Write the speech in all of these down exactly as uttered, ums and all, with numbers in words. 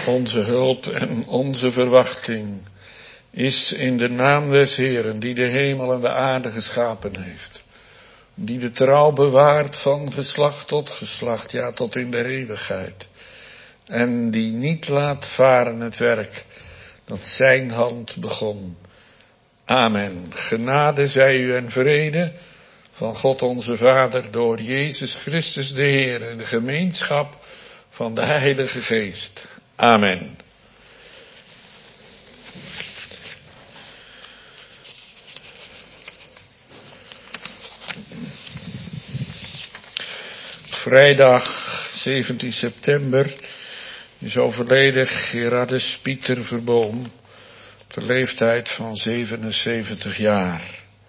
Onze hulp en onze verwachting is in de naam des Heeren, die de hemel en de aarde geschapen heeft. Die de trouw bewaart van geslacht tot geslacht, ja tot in de eeuwigheid. En die niet laat varen het werk dat zijn hand begon. Amen. Genade zij u en vrede van God onze Vader door Jezus Christus de Heer en de gemeenschap van de Heilige Geest. Amen. Vrijdag zeventien september is overleden Gerardus Pieter Verboom op de leeftijd van zevenenzeventig jaar.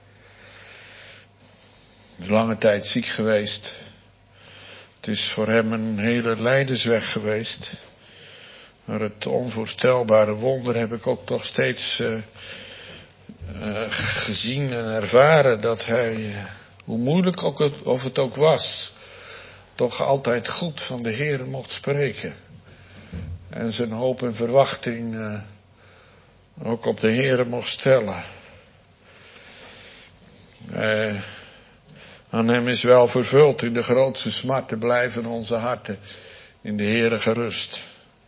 Hij is lange tijd ziek geweest. Het is voor hem een hele lijdensweg geweest. Maar het onvoorstelbare wonder heb ik ook toch steeds uh, uh, gezien en ervaren dat hij, uh, hoe moeilijk ook het, of het ook was, toch altijd goed van de Heer mocht spreken. En zijn hoop en verwachting uh, ook op de Heer mocht stellen. Uh, aan hem is wel vervuld, in de grootste smarten blijven onze harten in de Heere gerust.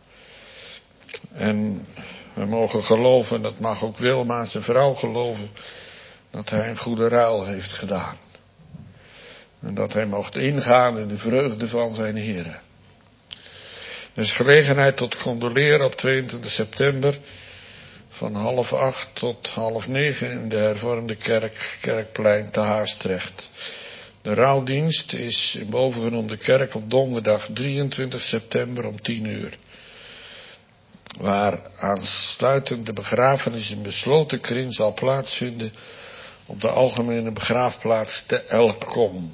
En we mogen geloven, dat mag ook Wilma zijn vrouw geloven, dat hij een goede ruil heeft gedaan. En dat hij mocht ingaan in de vreugde van zijn Heere. Er is gelegenheid tot condoleren op tweeëntwintig september van half acht tot half negen in de hervormde kerk, Kerkplein te Haastrecht. De rouwdienst is in bovengenoemde kerk op donderdag drieëntwintig september om tien uur. Waar aansluitend de begrafenis in besloten kring zal plaatsvinden op de algemene begraafplaats te Elkom.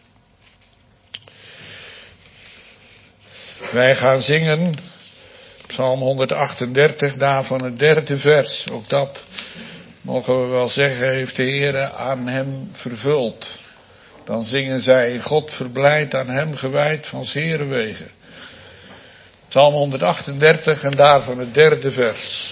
Wij gaan zingen Psalm honderdachtendertig, daarvan het derde vers. Ook dat, mogen we wel zeggen, heeft de Heere aan hem vervuld. Dan zingen zij, God verblijd aan hem gewijd van zere wegen. Psalm honderdachtendertig en daarvan het derde vers.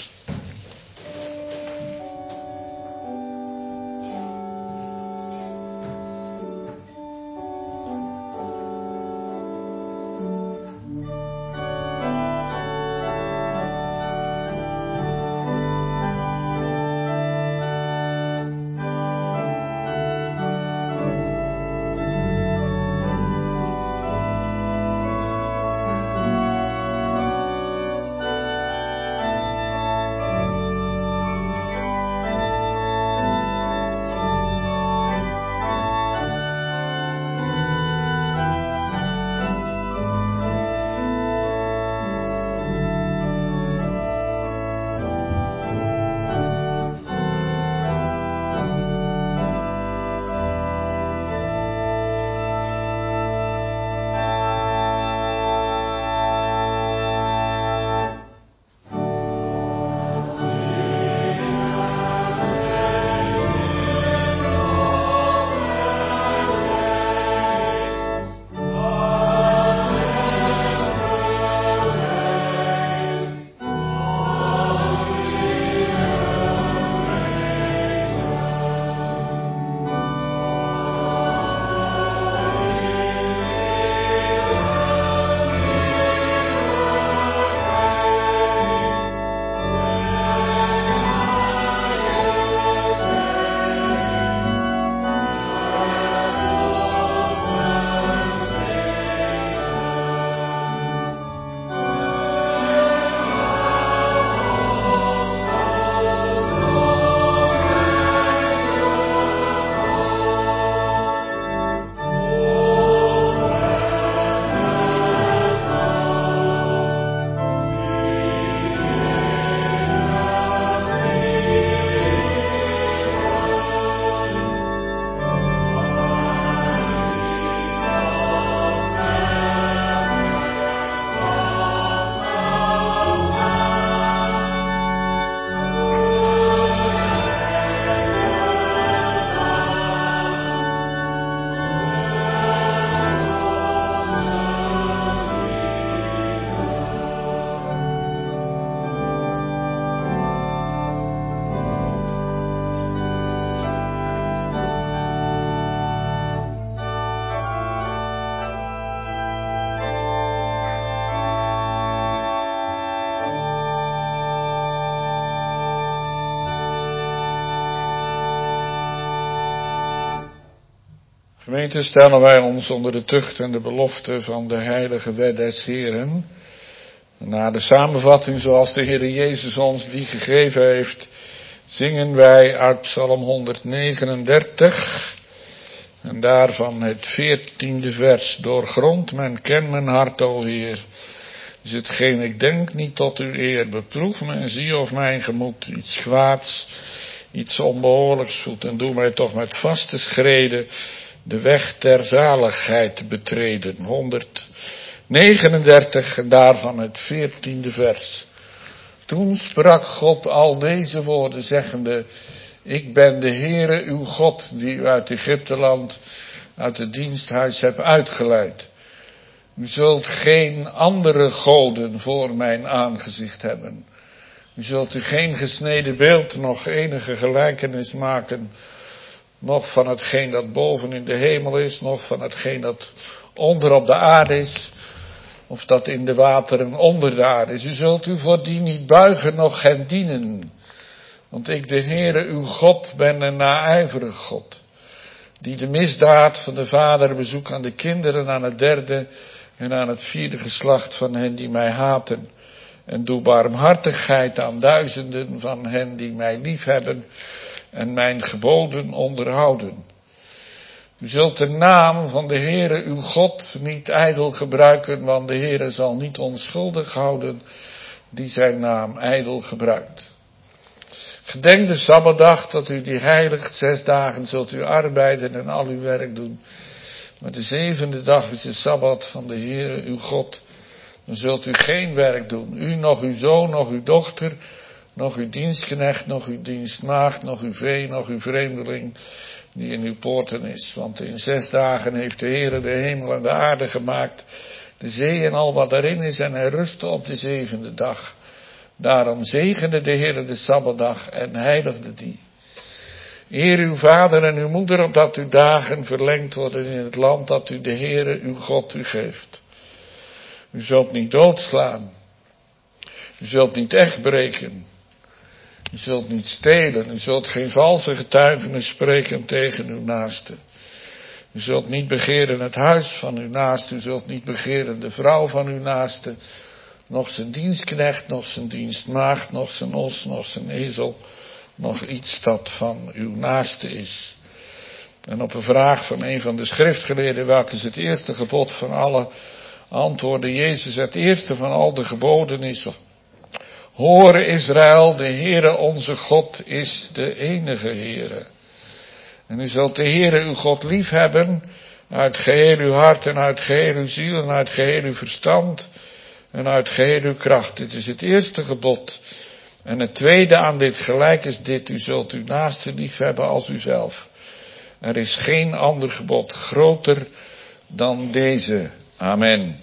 Gemeente, stellen wij ons onder de tucht en de belofte van de heilige wet des Heren. Na de samenvatting zoals de Heer Jezus ons die gegeven heeft, zingen wij uit Psalm honderdnegenendertig. En daarvan het veertiende vers. Doorgrond men ken mijn hart, o Heer. Is hetgeen ik denk niet tot uw eer. Beproef me en zie of mijn gemoed iets kwaads, iets onbehoorlijks voedt. En doe mij toch met vaste schreden de weg ter zaligheid betreden. honderdnegenendertig en daarvan het veertiende vers. Toen sprak God al deze woorden zeggende: ik ben de Heere uw God, die u uit Egypteland, uit het diensthuis heb uitgeleid. U zult geen andere goden voor mijn aangezicht hebben. U zult u geen gesneden beeld, nog enige gelijkenis maken, nog van hetgeen dat boven in de hemel is, nog van hetgeen dat onder op de aarde is, of dat in de wateren onder de aarde is. U zult u voor die niet buigen, nog hen dienen. Want ik, de Heere, uw God, ben een naijverige God, die de misdaad van de vader bezoekt aan de kinderen, aan het derde en aan het vierde geslacht van hen die mij haten. En doe barmhartigheid aan duizenden van hen die mij liefhebben en mijn geboden onderhouden. U zult de naam van de Heere uw God niet ijdel gebruiken, want de Heere zal niet onschuldig houden die zijn naam ijdel gebruikt. Gedenk de Sabbatdag dat u die heiligt, zes dagen zult u arbeiden en al uw werk doen. Maar de zevende dag is de Sabbat van de Heere uw God. Dan zult u geen werk doen, u, nog uw zoon, nog uw dochter, nog uw dienstknecht, nog uw dienstmaagd, nog uw vee, nog uw vreemdeling die in uw poorten is. Want in zes dagen heeft de Heere de hemel en de aarde gemaakt, de zee en al wat daarin is, en hij rustte op de zevende dag. Daarom zegende de Heere de Sabbatdag en heiligde die. Eer uw vader en uw moeder, opdat uw dagen verlengd worden in het land dat u de Heere uw God u geeft. U zult niet doodslaan. U zult niet echtbreken. U zult niet stelen. U zult geen valse getuigenis spreken tegen uw naaste. U zult niet begeren het huis van uw naaste. U zult niet begeren de vrouw van uw naaste. Nog zijn dienstknecht, nog zijn dienstmaagd, nog zijn os, nog zijn ezel. Nog iets dat van uw naaste is. En op een vraag van een van de schriftgeleerden, welk is het eerste gebod van alle, antwoordde Jezus: het eerste van al de geboden is: hoor Israël, de Heere onze God is de enige Heere. En u zult de Heere uw God lief hebben, uit geheel uw hart en uit geheel uw ziel en uit geheel uw verstand en uit geheel uw kracht. Dit is het eerste gebod. En het tweede aan dit gelijk is dit: u zult uw naaste lief hebben als uzelf. Er is geen ander gebod groter dan deze. Amen.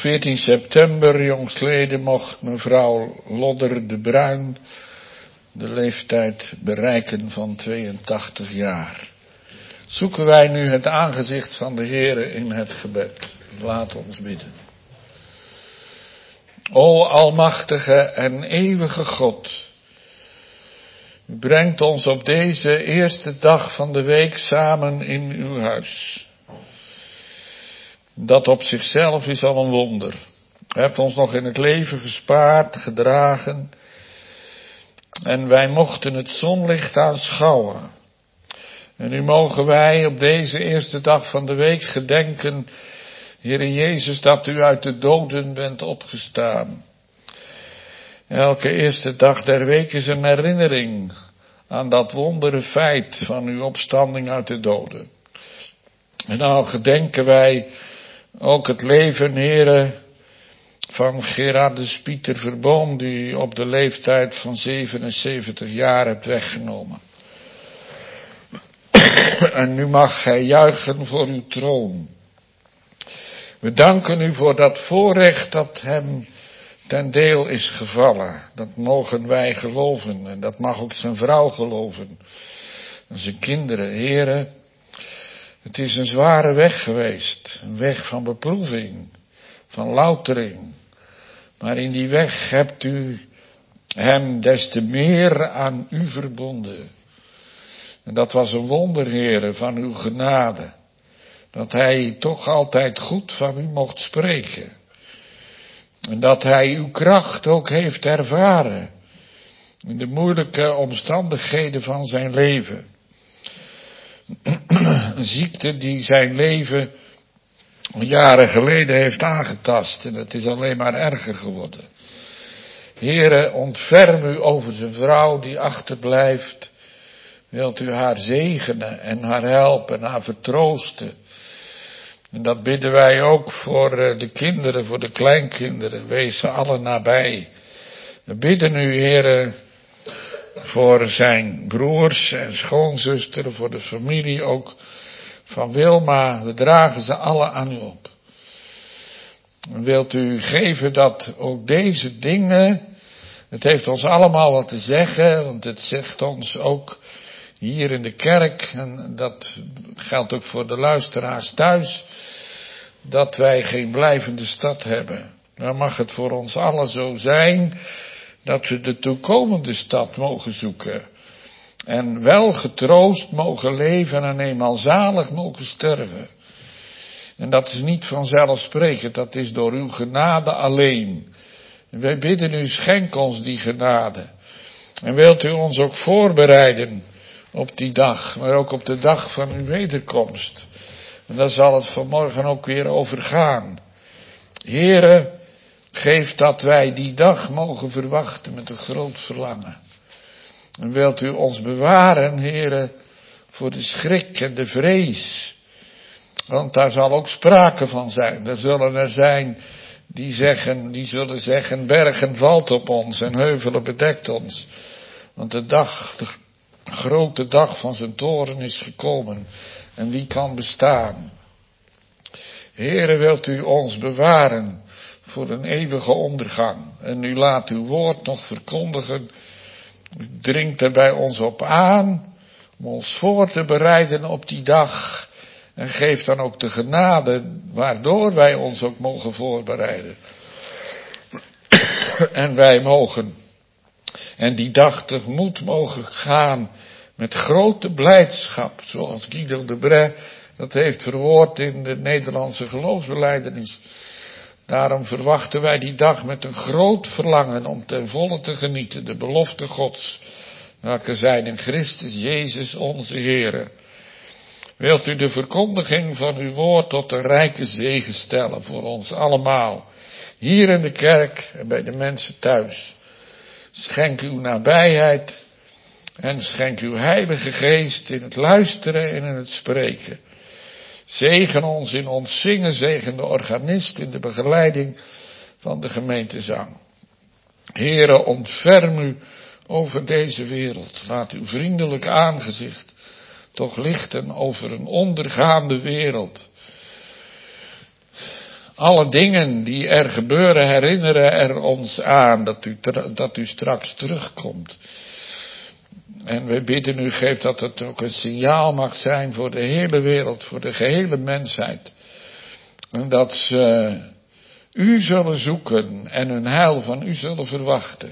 veertien september, jongstleden, mocht mevrouw Lodder de Bruin de leeftijd bereiken van tweeëntachtig jaar. Zoeken wij nu het aangezicht van de Heere in het gebed. Laat ons bidden. O almachtige en eeuwige God, u brengt ons op deze eerste dag van de week samen in uw huis. Dat op zichzelf is al een wonder. U hebt ons nog in het leven gespaard, gedragen. En wij mochten het zonlicht aanschouwen. En nu mogen wij op deze eerste dag van de week gedenken, Heere Jezus, dat u uit de doden bent opgestaan. Elke eerste dag der week is een herinnering aan dat wondere feit van uw opstanding uit de doden. En nou gedenken wij ook het leven, Heere, van Gerardus Pieter Verboom, die u op de leeftijd van zevenenzeventig jaar hebt weggenomen. En nu mag hij juichen voor uw troon. We danken u voor dat voorrecht dat hem ten deel is gevallen. Dat mogen wij geloven en dat mag ook zijn vrouw geloven. En zijn kinderen, Heere. Het is een zware weg geweest. Een weg van beproeving, van loutering. Maar in die weg hebt u hem des te meer aan u verbonden. En dat was een wonder, Heere, van uw genade. Dat hij toch altijd goed van u mocht spreken. En dat hij uw kracht ook heeft ervaren. In de moeilijke omstandigheden van zijn leven. Een ziekte die zijn leven jaren geleden heeft aangetast. En het is alleen maar erger geworden. Heere, ontferm u over zijn vrouw die achterblijft. Wilt u haar zegenen en haar helpen en haar vertroosten. En dat bidden wij ook voor de kinderen, voor de kleinkinderen. Wees ze allen nabij. We bidden u, Heere, voor zijn broers en schoonzusteren, voor de familie ook van Wilma. We dragen ze allen aan u op. En wilt u geven dat ook deze dingen, het heeft ons allemaal wat te zeggen, want het zegt ons ook hier in de kerk, en dat geldt ook voor de luisteraars thuis, dat wij geen blijvende stad hebben. Dan mag het voor ons allen zo zijn dat we de toekomende stad mogen zoeken. En wel getroost mogen leven en eenmaal zalig mogen sterven. En dat is niet vanzelfsprekend, dat is door uw genade alleen. En wij bidden u, schenk ons die genade. En wilt u ons ook voorbereiden op die dag, maar ook op de dag van uw wederkomst. En daar zal het vanmorgen ook weer over gaan. Heere, geef dat wij die dag mogen verwachten met een groot verlangen. En wilt u ons bewaren, Heere, voor de schrik en de vrees. Want daar zal ook sprake van zijn. Er zullen er zijn die zeggen, die zullen zeggen, bergen valt op ons en heuvelen bedekt ons. Want de dag, de grote dag van zijn toren is gekomen. En wie kan bestaan? Heere, wilt u ons bewaren voor een eeuwige ondergang. En u laat uw woord nog verkondigen. U dringt er bij ons op aan om ons voor te bereiden op die dag. En geeft dan ook de genade waardoor wij ons ook mogen voorbereiden. En wij mogen en die dag tegemoet mogen gaan met grote blijdschap, zoals Guido de Brès dat heeft verwoord in de Nederlandse geloofsbelijdenis. Daarom verwachten wij die dag met een groot verlangen om ten volle te genieten, de belofte Gods, welke zijn in Christus Jezus onze Heere. Wilt u de verkondiging van uw woord tot een rijke zegen stellen voor ons allemaal, hier in de kerk en bij de mensen thuis. Schenk uw nabijheid en schenk uw Heilige Geest in het luisteren en in het spreken. Zegen ons in ons zingen, zegen de organist in de begeleiding van de gemeentezang. Heere, ontferm u over deze wereld. Laat uw vriendelijk aangezicht toch lichten over een ondergaande wereld. Alle dingen die er gebeuren herinneren er ons aan dat u, dat u straks terugkomt. En we bidden u, geef dat het ook een signaal mag zijn voor de hele wereld, voor de gehele mensheid. En dat ze u zullen zoeken en hun heil van u zullen verwachten.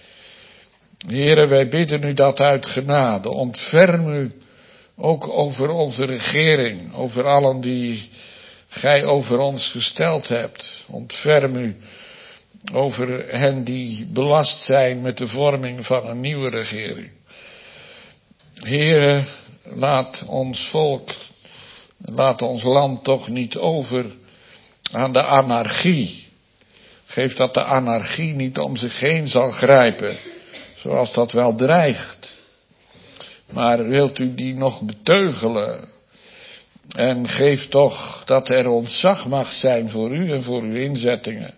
Heere, wij bidden u dat uit genade. Ontferm u ook over onze regering, over allen die gij over ons gesteld hebt. Ontferm u over hen die belast zijn met de vorming van een nieuwe regering. Heere, laat ons volk, laat ons land toch niet over aan de anarchie. Geef dat de anarchie niet om zich heen zal grijpen, zoals dat wel dreigt. Maar wilt u die nog beteugelen? En geef toch dat er ontzag mag zijn voor u en voor uw inzettingen.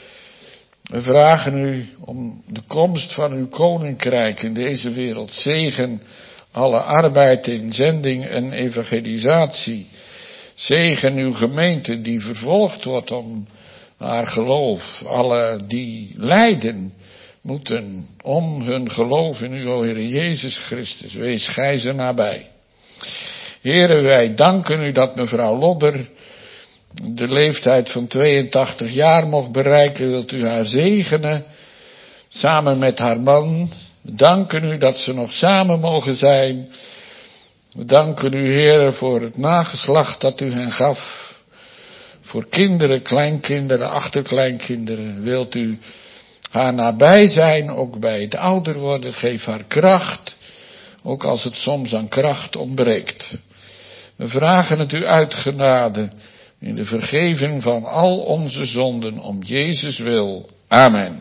We vragen u om de komst van uw koninkrijk in deze wereld. Zegen alle arbeid in zending en evangelisatie. Zegen uw gemeente die vervolgd wordt om haar geloof. Alle die lijden moeten om hun geloof in uw Heer Jezus Christus. Wees gij ze nabij. Heren, wij danken u dat mevrouw Lodder de leeftijd van tweeëntachtig jaar mocht bereiken. Wilt u haar zegenen, samen met haar man. We danken u dat ze nog samen mogen zijn. We danken u, Heere, voor het nageslacht dat u hen gaf. Voor kinderen, kleinkinderen, achterkleinkinderen. Wilt u haar nabij zijn, ook bij het ouder worden. Geef haar kracht, ook als het soms aan kracht ontbreekt. We vragen het u uit genade in de vergeving van al onze zonden om Jezus wil. Amen.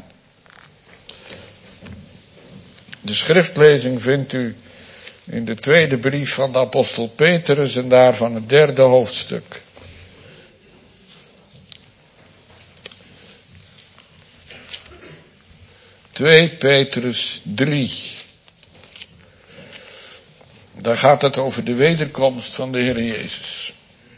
De schriftlezing vindt u in de tweede brief van de apostel Petrus en daarvan het derde hoofdstuk. twee Petrus drie. Daar gaat het over de wederkomst van de Heer Jezus.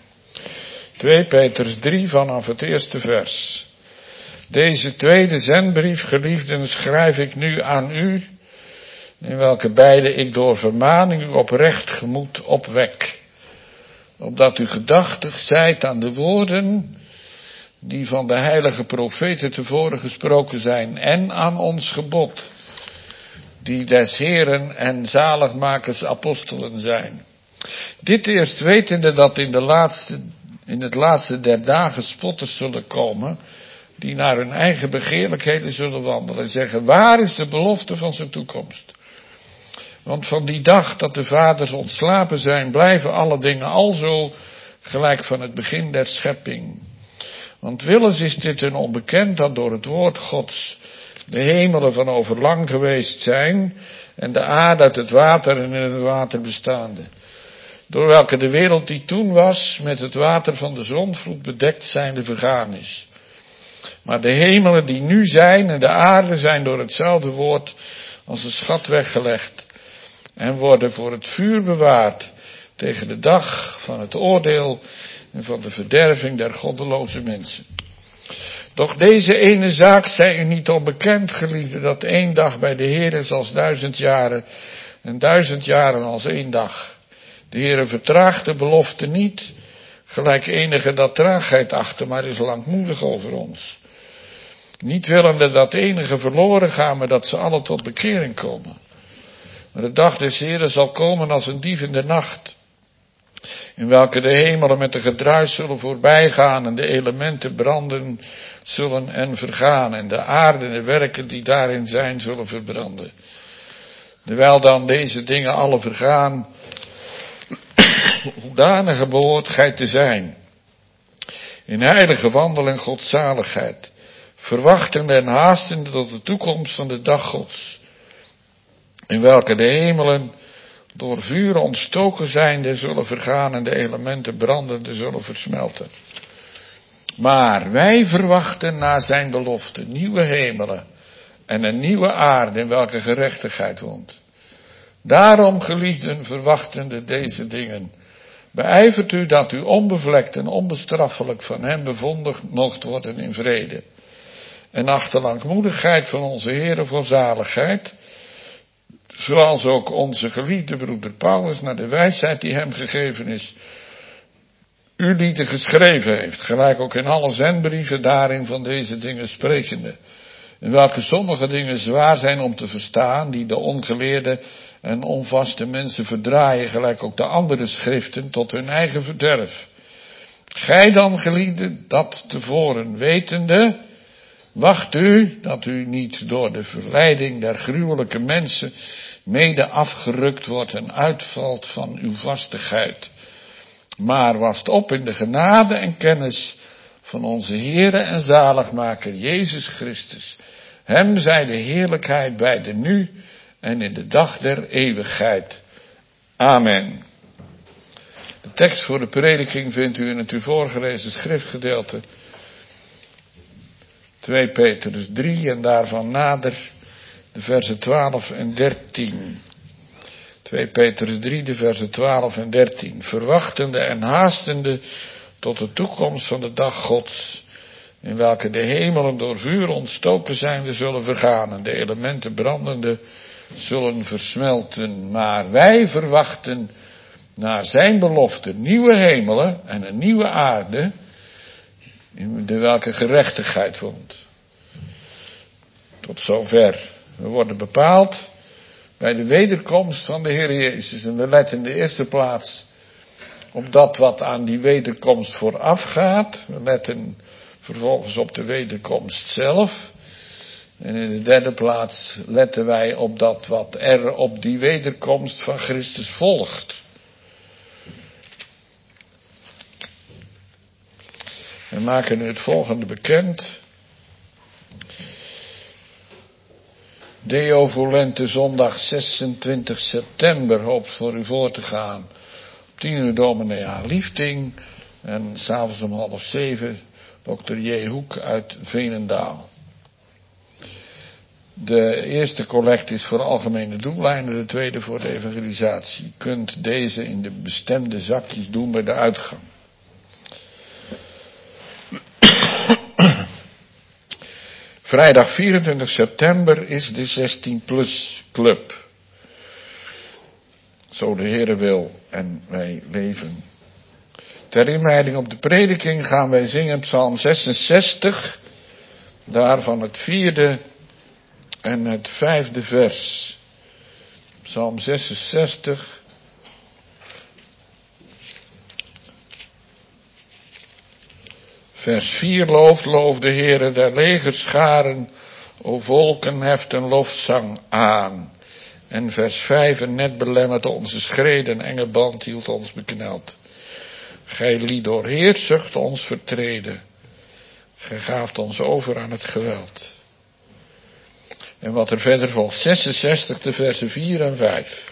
twee Petrus drie vanaf het eerste vers. Deze tweede zendbrief, geliefden, schrijf ik nu aan u, in welke beide ik door vermaning u oprecht gemoed opwek, opdat u gedachtig zijt aan de woorden die van de heilige profeten tevoren gesproken zijn, en aan ons gebod, die des Heeren en zaligmakers apostelen zijn. Dit eerst wetende dat in, de laatste, in het laatste der dagen spotters zullen komen, die naar hun eigen begeerlijkheden zullen wandelen en zeggen, waar is de belofte van zijn toekomst? Want van die dag dat de vaders ontslapen zijn, blijven alle dingen alzo gelijk van het begin der schepping. Want willens is dit hun onbekend dat door het woord Gods de hemelen van overlang geweest zijn en de aarde uit het water en in het water bestaande. Door welke de wereld die toen was met het water van de zondvloed bedekt zijnde vergaan is. Maar de hemelen die nu zijn en de aarde zijn door hetzelfde woord als een schat weggelegd en worden voor het vuur bewaard tegen de dag van het oordeel en van de verderving der goddeloze mensen. Doch deze ene zaak zij u niet onbekend, geliefde, dat één dag bij de Heer is als duizend jaren en duizend jaren als één dag. De Heer vertraagt de belofte niet, gelijk enige dat traagheid achter, maar is langmoedig over ons. Niet willende dat enige verloren gaan, maar dat ze alle tot bekering komen. Maar de dag des Heeren zal komen als een dief in de nacht, in welke de hemelen met een gedruis zullen voorbijgaan en de elementen branden zullen en vergaan en de aarde en de werken die daarin zijn zullen verbranden. Terwijl dan deze dingen alle vergaan, hoedanige behoort gij te zijn, in heilige wandel en godzaligheid, verwachtende en haastende tot de toekomst van de dag Gods, in welke de hemelen door vuur ontstoken zijnde zullen vergaan en de elementen brandende zullen versmelten. Maar wij verwachten na zijn belofte nieuwe hemelen en een nieuwe aarde in welke gerechtigheid woont. Daarom, geliefden, verwachtende deze dingen, Beijvert u dat u onbevlekt en onbestraffelijk van hem bevonden mocht worden in vrede. En achter langmoedigheid van onze Heere voor zaligheid, zoals ook onze geliefde broeder Paulus naar de wijsheid die hem gegeven is, u lieten geschreven heeft, gelijk ook in alle zendbrieven daarin van deze dingen sprekende. In welke sommige dingen zwaar zijn om te verstaan, die de ongeleerde en onvaste mensen verdraaien, gelijk ook de andere schriften, tot hun eigen verderf. Gij dan, geliefden, dat tevoren wetende, wacht u dat u niet door de verleiding der gruwelijke mensen mede afgerukt wordt en uitvalt van uw vastigheid. Maar wast op in de genade en kennis van onze Heere en zaligmaker Jezus Christus. Hem zij de heerlijkheid bij de nu en in de dag der eeuwigheid. Amen. De tekst voor de prediking vindt u in het u voorgelezen schriftgedeelte. twee Petrus drie en daarvan nader de versen twaalf en dertien. twee Petrus drie, de versen twaalf en dertien. Verwachtende en haastende tot de toekomst van de dag Gods, in welke de hemelen door vuur ontstoken zijnde zullen vergaan en de elementen brandende zullen versmelten. Maar wij verwachten naar zijn belofte nieuwe hemelen en een nieuwe aarde, in de welke gerechtigheid woont. Tot zover. We worden bepaald bij de wederkomst van de Heer Jezus. En we letten in de eerste plaats op dat wat aan die wederkomst voorafgaat. We letten vervolgens op de wederkomst zelf. En in de derde plaats letten wij op dat wat er op die wederkomst van Christus volgt. We maken nu het volgende bekend. Deo Volente zondag zesentwintig september hoopt voor u voor te gaan. Op tien uur dominee A. Liefding en s'avonds om half zeven dokter J. Hoek uit Veenendaal. De eerste collect is voor algemene doeleinden, de tweede voor de evangelisatie. Je kunt deze in de bestemde zakjes doen bij de uitgang. Vrijdag vierentwintig september is de zestien plus club. Zo de Heere wil en wij leven. Ter inleiding op de prediking gaan wij zingen Psalm zesenzestig, daarvan het vierde en het vijfde vers. Psalm zesenzestig. Vers vier, looft, loof de Heere der legerscharen, o volken heft een lofzang aan. En vers vijf, en net belemmerd onze schreden, enge band hield ons bekneld. Gij liet door heerzucht ons vertreden, gij gaaft ons over aan het geweld. En wat er verder volgt, zesenzestig, de versen vier en vijf.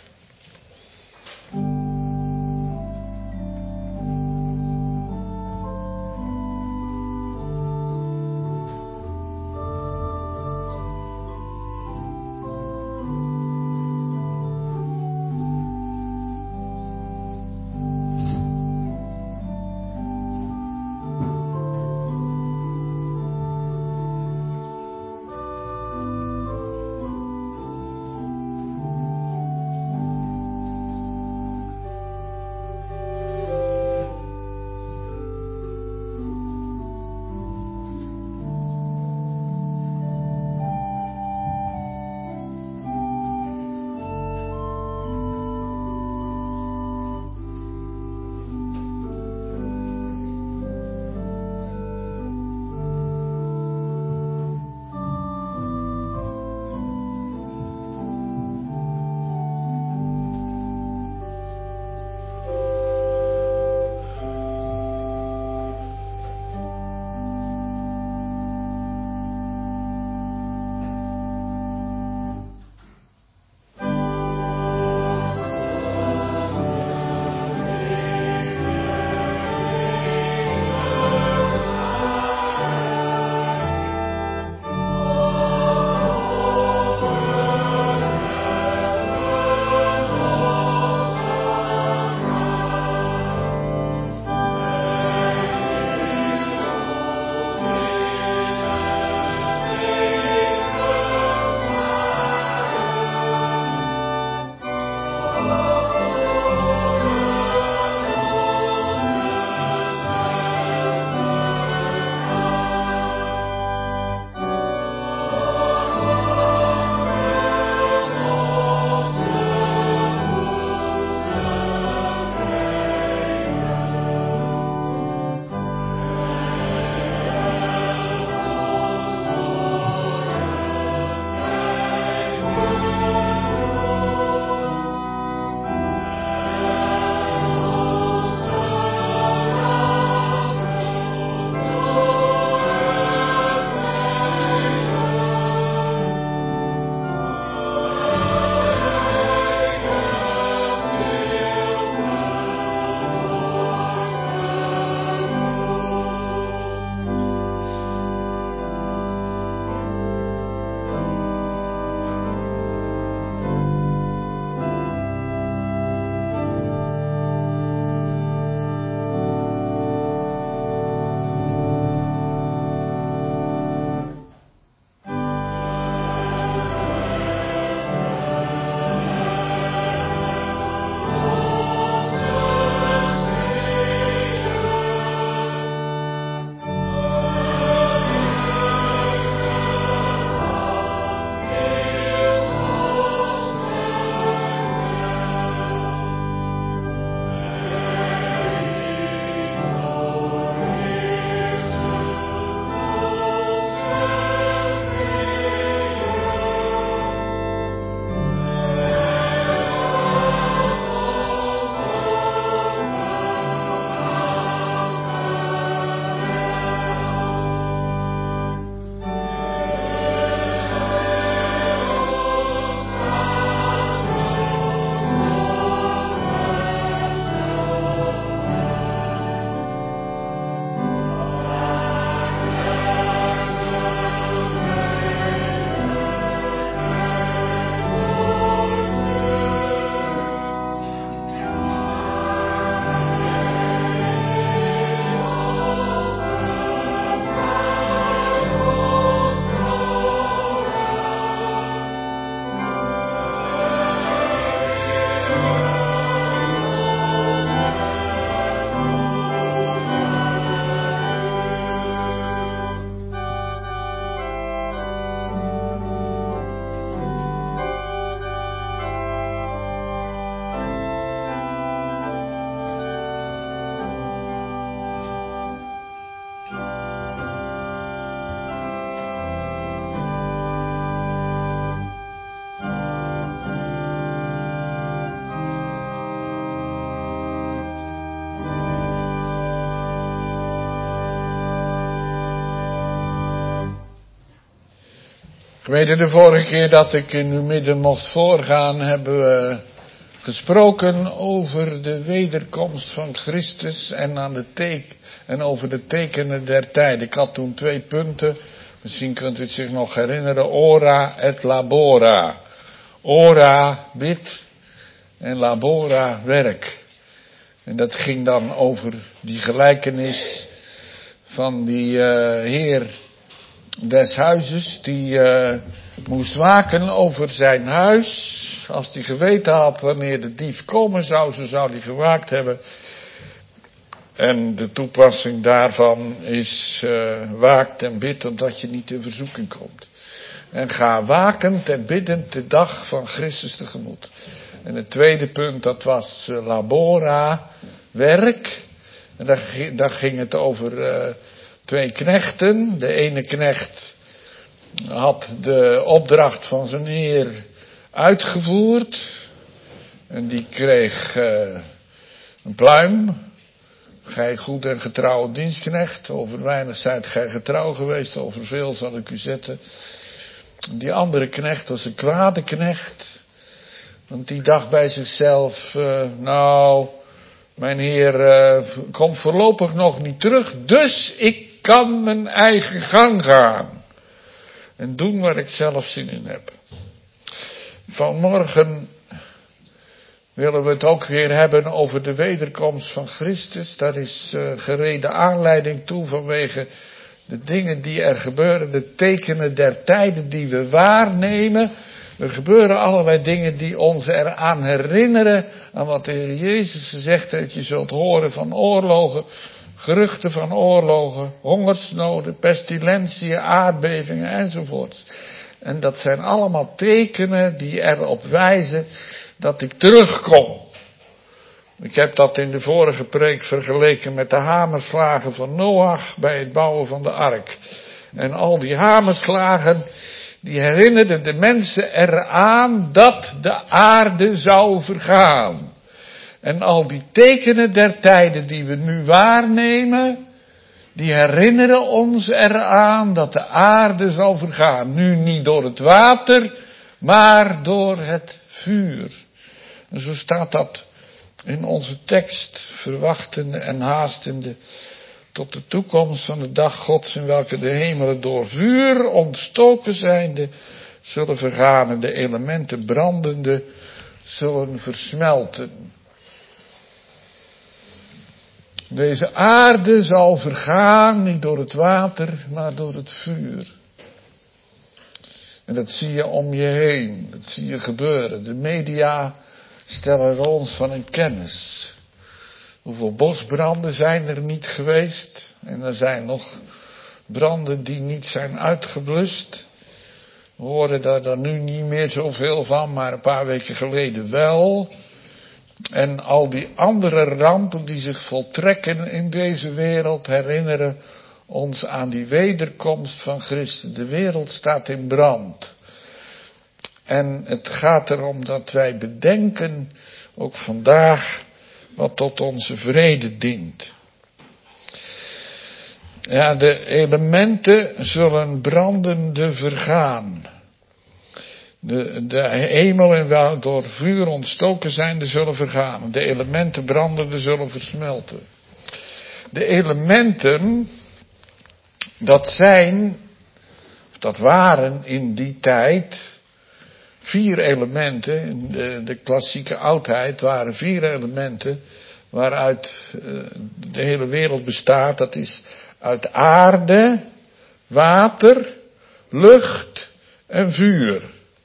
Gemeente, de vorige keer dat ik in uw midden mocht voorgaan, hebben we gesproken over de wederkomst van Christus en, aan de teken, en over de tekenen der tijd. Ik had toen twee punten, misschien kunt u het zich nog herinneren, ora et labora. Ora, bid, en labora, werk. En dat ging dan over die gelijkenis van die uh, heer des huizes, die uh, moest waken over zijn huis. Als hij geweten had wanneer de dief komen zou, zo zou hij gewaakt hebben. En de toepassing daarvan is uh, waakt en bid, omdat je niet in verzoeking komt. En ga wakend en biddend de dag van Christus tegemoet. En het tweede punt, dat was uh, labora, werk. En daar, daar ging het over uh, twee knechten. De ene knecht had de opdracht van zijn heer uitgevoerd. En die kreeg uh, een pluim. Gij goed en getrouwe dienstknecht. Over weinig zijt gij getrouw geweest. Over veel zal ik u zetten. Die andere knecht was een kwade knecht. Want die dacht bij zichzelf. Uh, nou, mijn heer uh, komt voorlopig nog niet terug. Dus ik kan mijn eigen gang gaan. En doen waar ik zelf zin in heb. Vanmorgen willen we het ook weer hebben over de wederkomst van Christus. Daar is uh, gereden aanleiding toe vanwege de dingen die er gebeuren. De tekenen der tijden die we waarnemen. Er gebeuren allerlei dingen die ons eraan herinneren aan wat de Heer Jezus gezegd heeft. Je zult horen van oorlogen, geruchten van oorlogen, hongersnoden, pestilentieën, aardbevingen enzovoorts. En dat zijn allemaal tekenen die erop wijzen dat ik terugkom. Ik heb dat in de vorige preek vergeleken met de hamerslagen van Noach bij het bouwen van de ark. En al die hamerslagen, die herinnerden de mensen eraan dat de aarde zou vergaan. En al die tekenen der tijden die we nu waarnemen, die herinneren ons eraan dat de aarde zal vergaan. Nu niet door het water, maar door het vuur. En zo staat dat in onze tekst, verwachtende en haastende tot de toekomst van de dag Gods, in welke de hemelen door vuur ontstoken zijnde zullen vergaan en de elementen brandende zullen versmelten. Deze aarde zal vergaan, niet door het water, maar door het vuur. En dat zie je om je heen, dat zie je gebeuren. De media stellen er ons van in kennis. Hoeveel bosbranden zijn er niet geweest? En er zijn nog branden die niet zijn uitgeblust. We horen daar dan nu niet meer zoveel van, maar een paar weken geleden wel. En al die andere rampen die zich voltrekken in deze wereld herinneren ons aan die wederkomst van Christus. De wereld staat in brand. En het gaat erom dat wij bedenken, ook vandaag, wat tot onze vrede dient. Ja, de elementen zullen brandende vergaan. De, de hemelen waar door vuur ontstoken zijn, die zullen vergaan. De elementen brandende zullen versmelten. De elementen, dat zijn, of dat waren in die tijd, vier elementen. In de, de klassieke oudheid waren vier elementen waaruit uh, de hele wereld bestaat. Dat is uit aarde, water, lucht en vuur.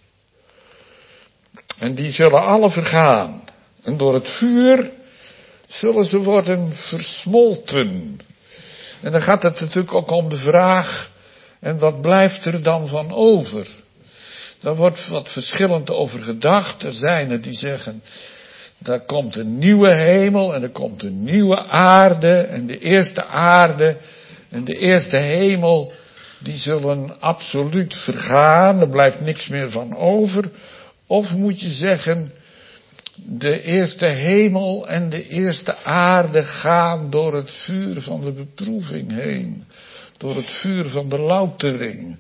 En die zullen alle vergaan. En door het vuur zullen ze worden versmolten. En dan gaat het natuurlijk ook om de vraag, en wat blijft er dan van over? Daar wordt wat verschillend over gedacht. Er zijn er die zeggen, daar komt een nieuwe hemel en er komt een nieuwe aarde. En de eerste aarde en de eerste hemel, die zullen absoluut vergaan. Er blijft niks meer van over. Of moet je zeggen, de eerste hemel en de eerste aarde gaan door het vuur van de beproeving heen. Door het vuur van de loutering.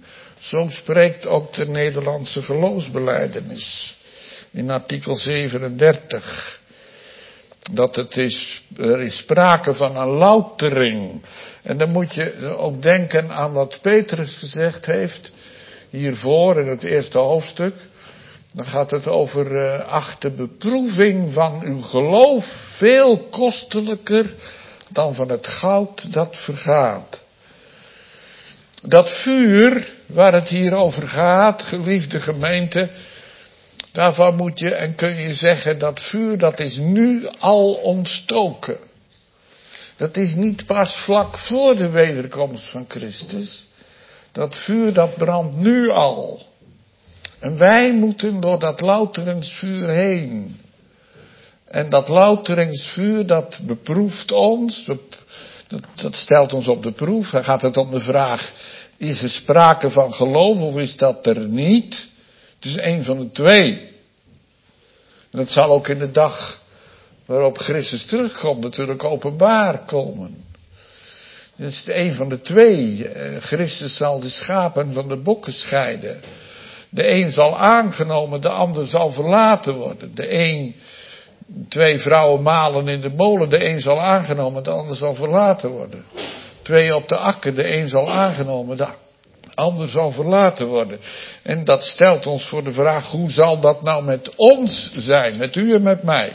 Zo spreekt ook de Nederlandse geloofsbelijdenis in artikel zevenendertig. Dat het is, er is sprake van een loutering. En dan moet je ook denken aan wat Petrus gezegd heeft, hiervoor in het eerste hoofdstuk. Dan gaat het over, uh, acht de beproeving van uw geloof veel kostelijker dan van het goud dat vergaat. Dat vuur waar het hier over gaat, geliefde gemeente, daarvan moet je en kun je zeggen, dat vuur dat is nu al ontstoken. Dat is niet pas vlak voor de wederkomst van Christus. Dat vuur dat brandt nu al. En wij moeten door dat louteringsvuur heen. En dat louteringsvuur dat beproeft ons, dat, dat stelt ons op de proef. Dan gaat het om de vraag, is er sprake van geloof of is dat er niet? Het is een van de twee. En dat zal ook in de dag waarop Christus terugkomt natuurlijk openbaar komen. Dat is een van de twee. Christus zal de schapen van de bokken scheiden. De een zal aangenomen, de ander zal verlaten worden. De een, twee vrouwen malen in de molen, de een zal aangenomen, de ander zal verlaten worden. Twee op de akker, de een zal aangenomen, de ander zal verlaten worden. En dat stelt ons voor de vraag, hoe zal dat nou met ons zijn, met u en met mij?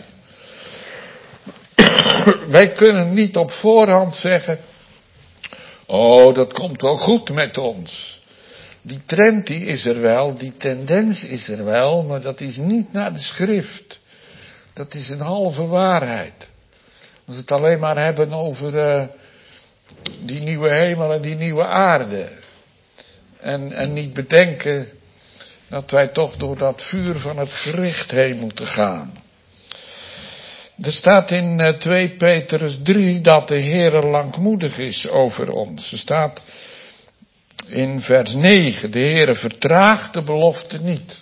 Wij kunnen niet op voorhand zeggen, oh, dat komt wel goed met ons. Die trend die is er wel, die tendens is er wel, maar dat is niet naar de schrift. Dat is een halve waarheid. Als we het alleen maar hebben over uh, die nieuwe hemel en die nieuwe aarde. En, en niet bedenken dat wij toch door dat vuur van het gericht heen moeten gaan. Er staat in uh, twee Petrus drie dat de Heere langmoedig is over ons. Er staat in vers negen, de Heere vertraagt de belofte niet.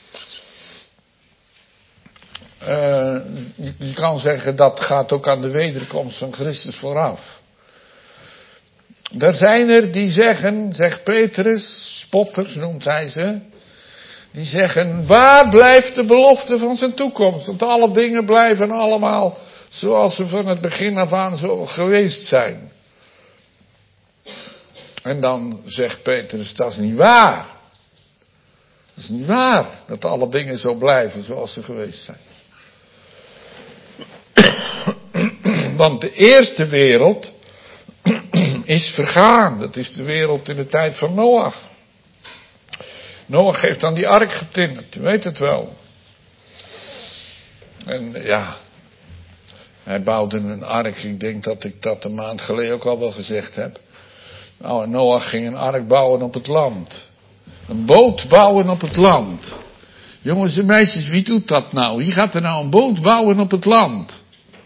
Uh, je kan zeggen dat gaat ook aan de wederkomst van Christus vooraf. Er zijn er die zeggen, zegt Petrus, spotters noemt hij ze, die zeggen, waar blijft de belofte van zijn toekomst? Want alle dingen blijven allemaal zoals ze van het begin af aan zo geweest zijn. En dan zegt Petrus, dat is niet waar. Dat is niet waar, dat alle dingen zo blijven zoals ze geweest zijn. Want de eerste wereld is vergaan. Dat is de wereld in de tijd van Noach. Noach heeft aan die ark getimmerd, u weet het wel. En ja, hij bouwde een ark, ik denk dat ik dat een maand geleden ook al wel gezegd heb. Nou, en Noach ging een ark bouwen op het land. Een boot bouwen op het land. Jongens en meisjes, wie doet dat nou? Wie gaat er nou een boot bouwen op het land?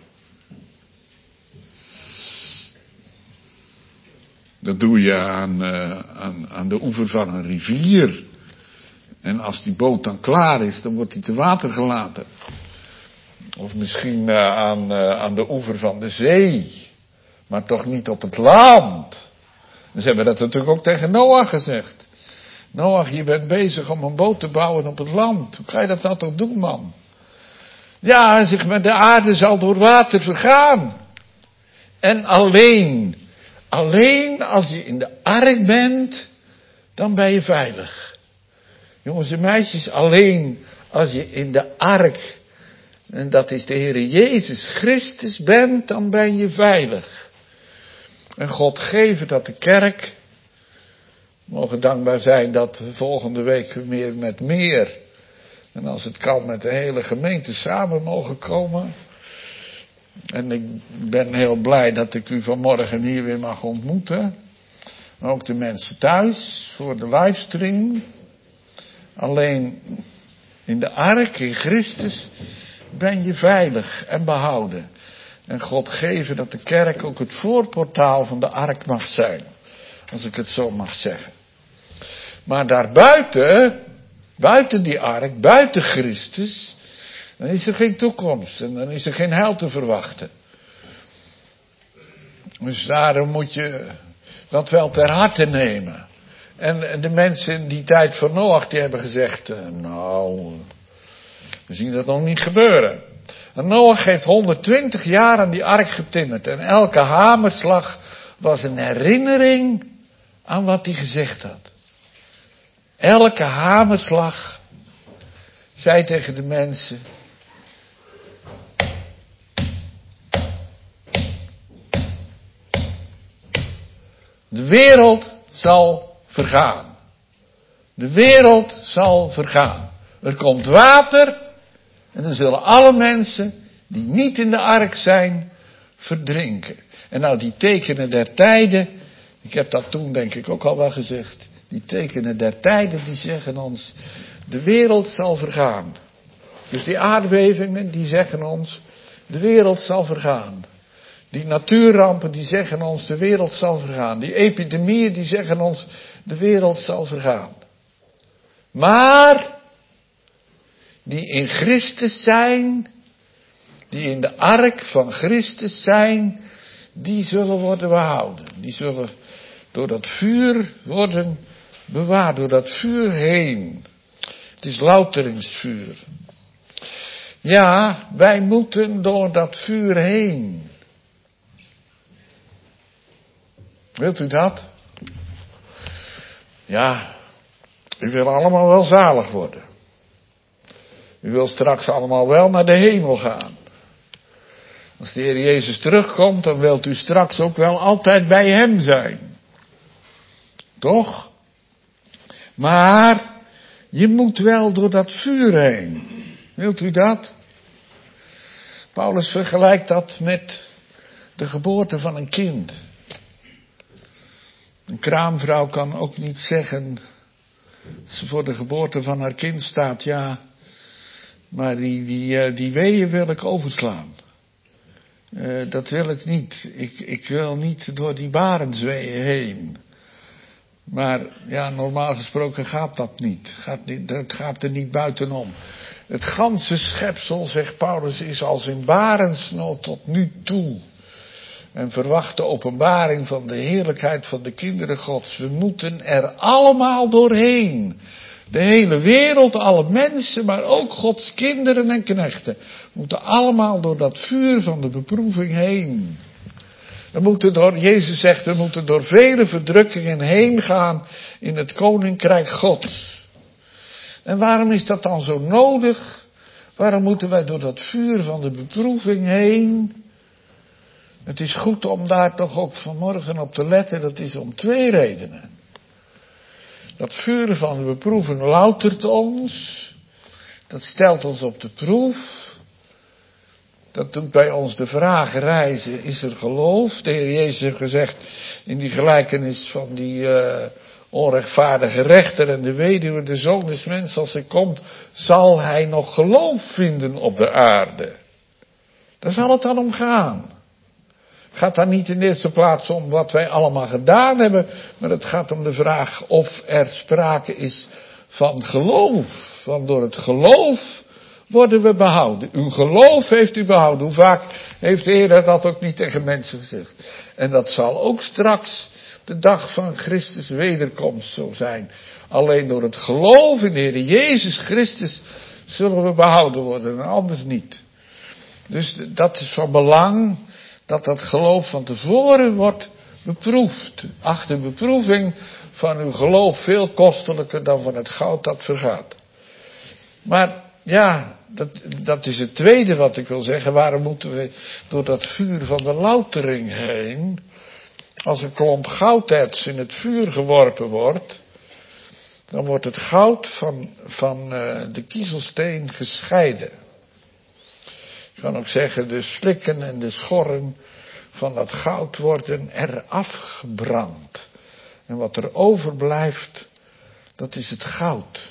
Dat doe je aan, uh, aan, aan de oever van een rivier. En als die boot dan klaar is, dan wordt die te water gelaten. Of misschien uh, aan, uh, aan de oever van de zee. Maar toch niet op het land. Dus ze hebben dat natuurlijk ook tegen Noach gezegd. Noach, je bent bezig om een boot te bouwen op het land. Hoe kan je dat nou toch doen, man? Ja, hij zegt, maar de aarde zal door water vergaan. En alleen, alleen als je in de ark bent, dan ben je veilig. Jongens en meisjes, alleen als je in de ark, en dat is de Heere Jezus Christus bent, dan ben je veilig. En God geven dat de kerk, we mogen dankbaar zijn dat we volgende week meer met meer, en als het kan met de hele gemeente samen mogen komen. En ik ben heel blij dat ik u vanmorgen hier weer mag ontmoeten. Maar ook de mensen thuis, voor de livestream. Alleen in de ark, in Christus, ben je veilig en behouden. En God geven dat de kerk ook het voorportaal van de ark mag zijn. Als ik het zo mag zeggen. Maar daarbuiten, buiten die ark, buiten Christus, dan is er geen toekomst. En dan is er geen heil te verwachten. Dus daarom moet je dat wel ter harte nemen. En de mensen in die tijd van Noach, die hebben gezegd, uh, nou, we zien dat nog niet gebeuren. En Noach heeft honderdtwintig jaar aan die ark getimmerd. En elke hamerslag was een herinnering aan wat hij gezegd had. Elke hamerslag zei tegen de mensen, de wereld zal vergaan. De wereld zal vergaan. Er komt water en dan zullen alle mensen die niet in de ark zijn verdrinken. En nou die tekenen der tijden, ik heb dat toen denk ik ook al wel gezegd, die tekenen der tijden die zeggen ons, de wereld zal vergaan. Dus die aardbevingen die zeggen ons, de wereld zal vergaan. Die natuurrampen die zeggen ons, de wereld zal vergaan. Die epidemieën die zeggen ons, de wereld zal vergaan. Maar die in Christus zijn, die in de ark van Christus zijn, die zullen worden behouden. Die zullen door dat vuur worden bewaard, door dat vuur heen. Het is louteringsvuur. Ja, wij moeten door dat vuur heen. Wilt u dat? Ja, u wil allemaal wel zalig worden. U wil straks allemaal wel naar de hemel gaan. Als de Heer Jezus terugkomt, dan wilt u straks ook wel altijd bij Hem zijn. Toch? Maar je moet wel door dat vuur heen. Wilt u dat? Paulus vergelijkt dat met de geboorte van een kind. Een kraamvrouw kan ook niet zeggen, als ze voor de geboorte van haar kind staat, ja, maar die, die, die weeën wil ik overslaan. Uh, dat wil ik niet. Ik, ik wil niet door die barensweeën heen. Maar ja, normaal gesproken gaat dat niet. Gaat niet. Dat gaat er niet buitenom. Het ganse schepsel, zegt Paulus, is als in barensnood tot nu toe. En verwacht de openbaring van de heerlijkheid van de kinderen Gods. We moeten er allemaal doorheen. De hele wereld, alle mensen, maar ook Gods kinderen en knechten. Moeten allemaal door dat vuur van de beproeving heen. We moeten door, Jezus zegt, we moeten door vele verdrukkingen heen gaan in het koninkrijk Gods. En waarom is dat dan zo nodig? Waarom moeten wij door dat vuur van de beproeving heen? Het is goed om daar toch ook vanmorgen op te letten, dat is om twee redenen. Dat vuur van de beproeving loutert ons, dat stelt ons op de proef. Dat doet bij ons de vraag reizen, is er geloof? De Heer Jezus heeft gezegd in die gelijkenis van die uh, onrechtvaardige rechter en de weduwe, de zoon des mens, als hij komt, zal hij nog geloof vinden op de aarde. Daar zal het dan om gaan. Het gaat dan niet in de eerste plaats om wat wij allemaal gedaan hebben, maar het gaat om de vraag of er sprake is van geloof. Want door het geloof worden we behouden. Uw geloof heeft u behouden. Hoe vaak heeft de Heer dat ook niet tegen mensen gezegd. En dat zal ook straks de dag van Christus wederkomst zo zijn. Alleen door het geloof in de Heer Jezus Christus zullen we behouden worden en anders niet. Dus dat is van belang dat dat geloof van tevoren wordt beproefd. Ach, de beproeving van uw geloof veel kostelijker dan van het goud dat vergaat. Maar ja, dat, dat is het tweede wat ik wil zeggen. Waarom moeten we door dat vuur van de loutering heen? Als een klomp gouderts in het vuur geworpen wordt, dan wordt het goud van, van uh, de kiezelsteen gescheiden. Je kan ook zeggen, de slikken en de schorren van dat goud worden eraf gebrand. En wat er overblijft, dat is het goud.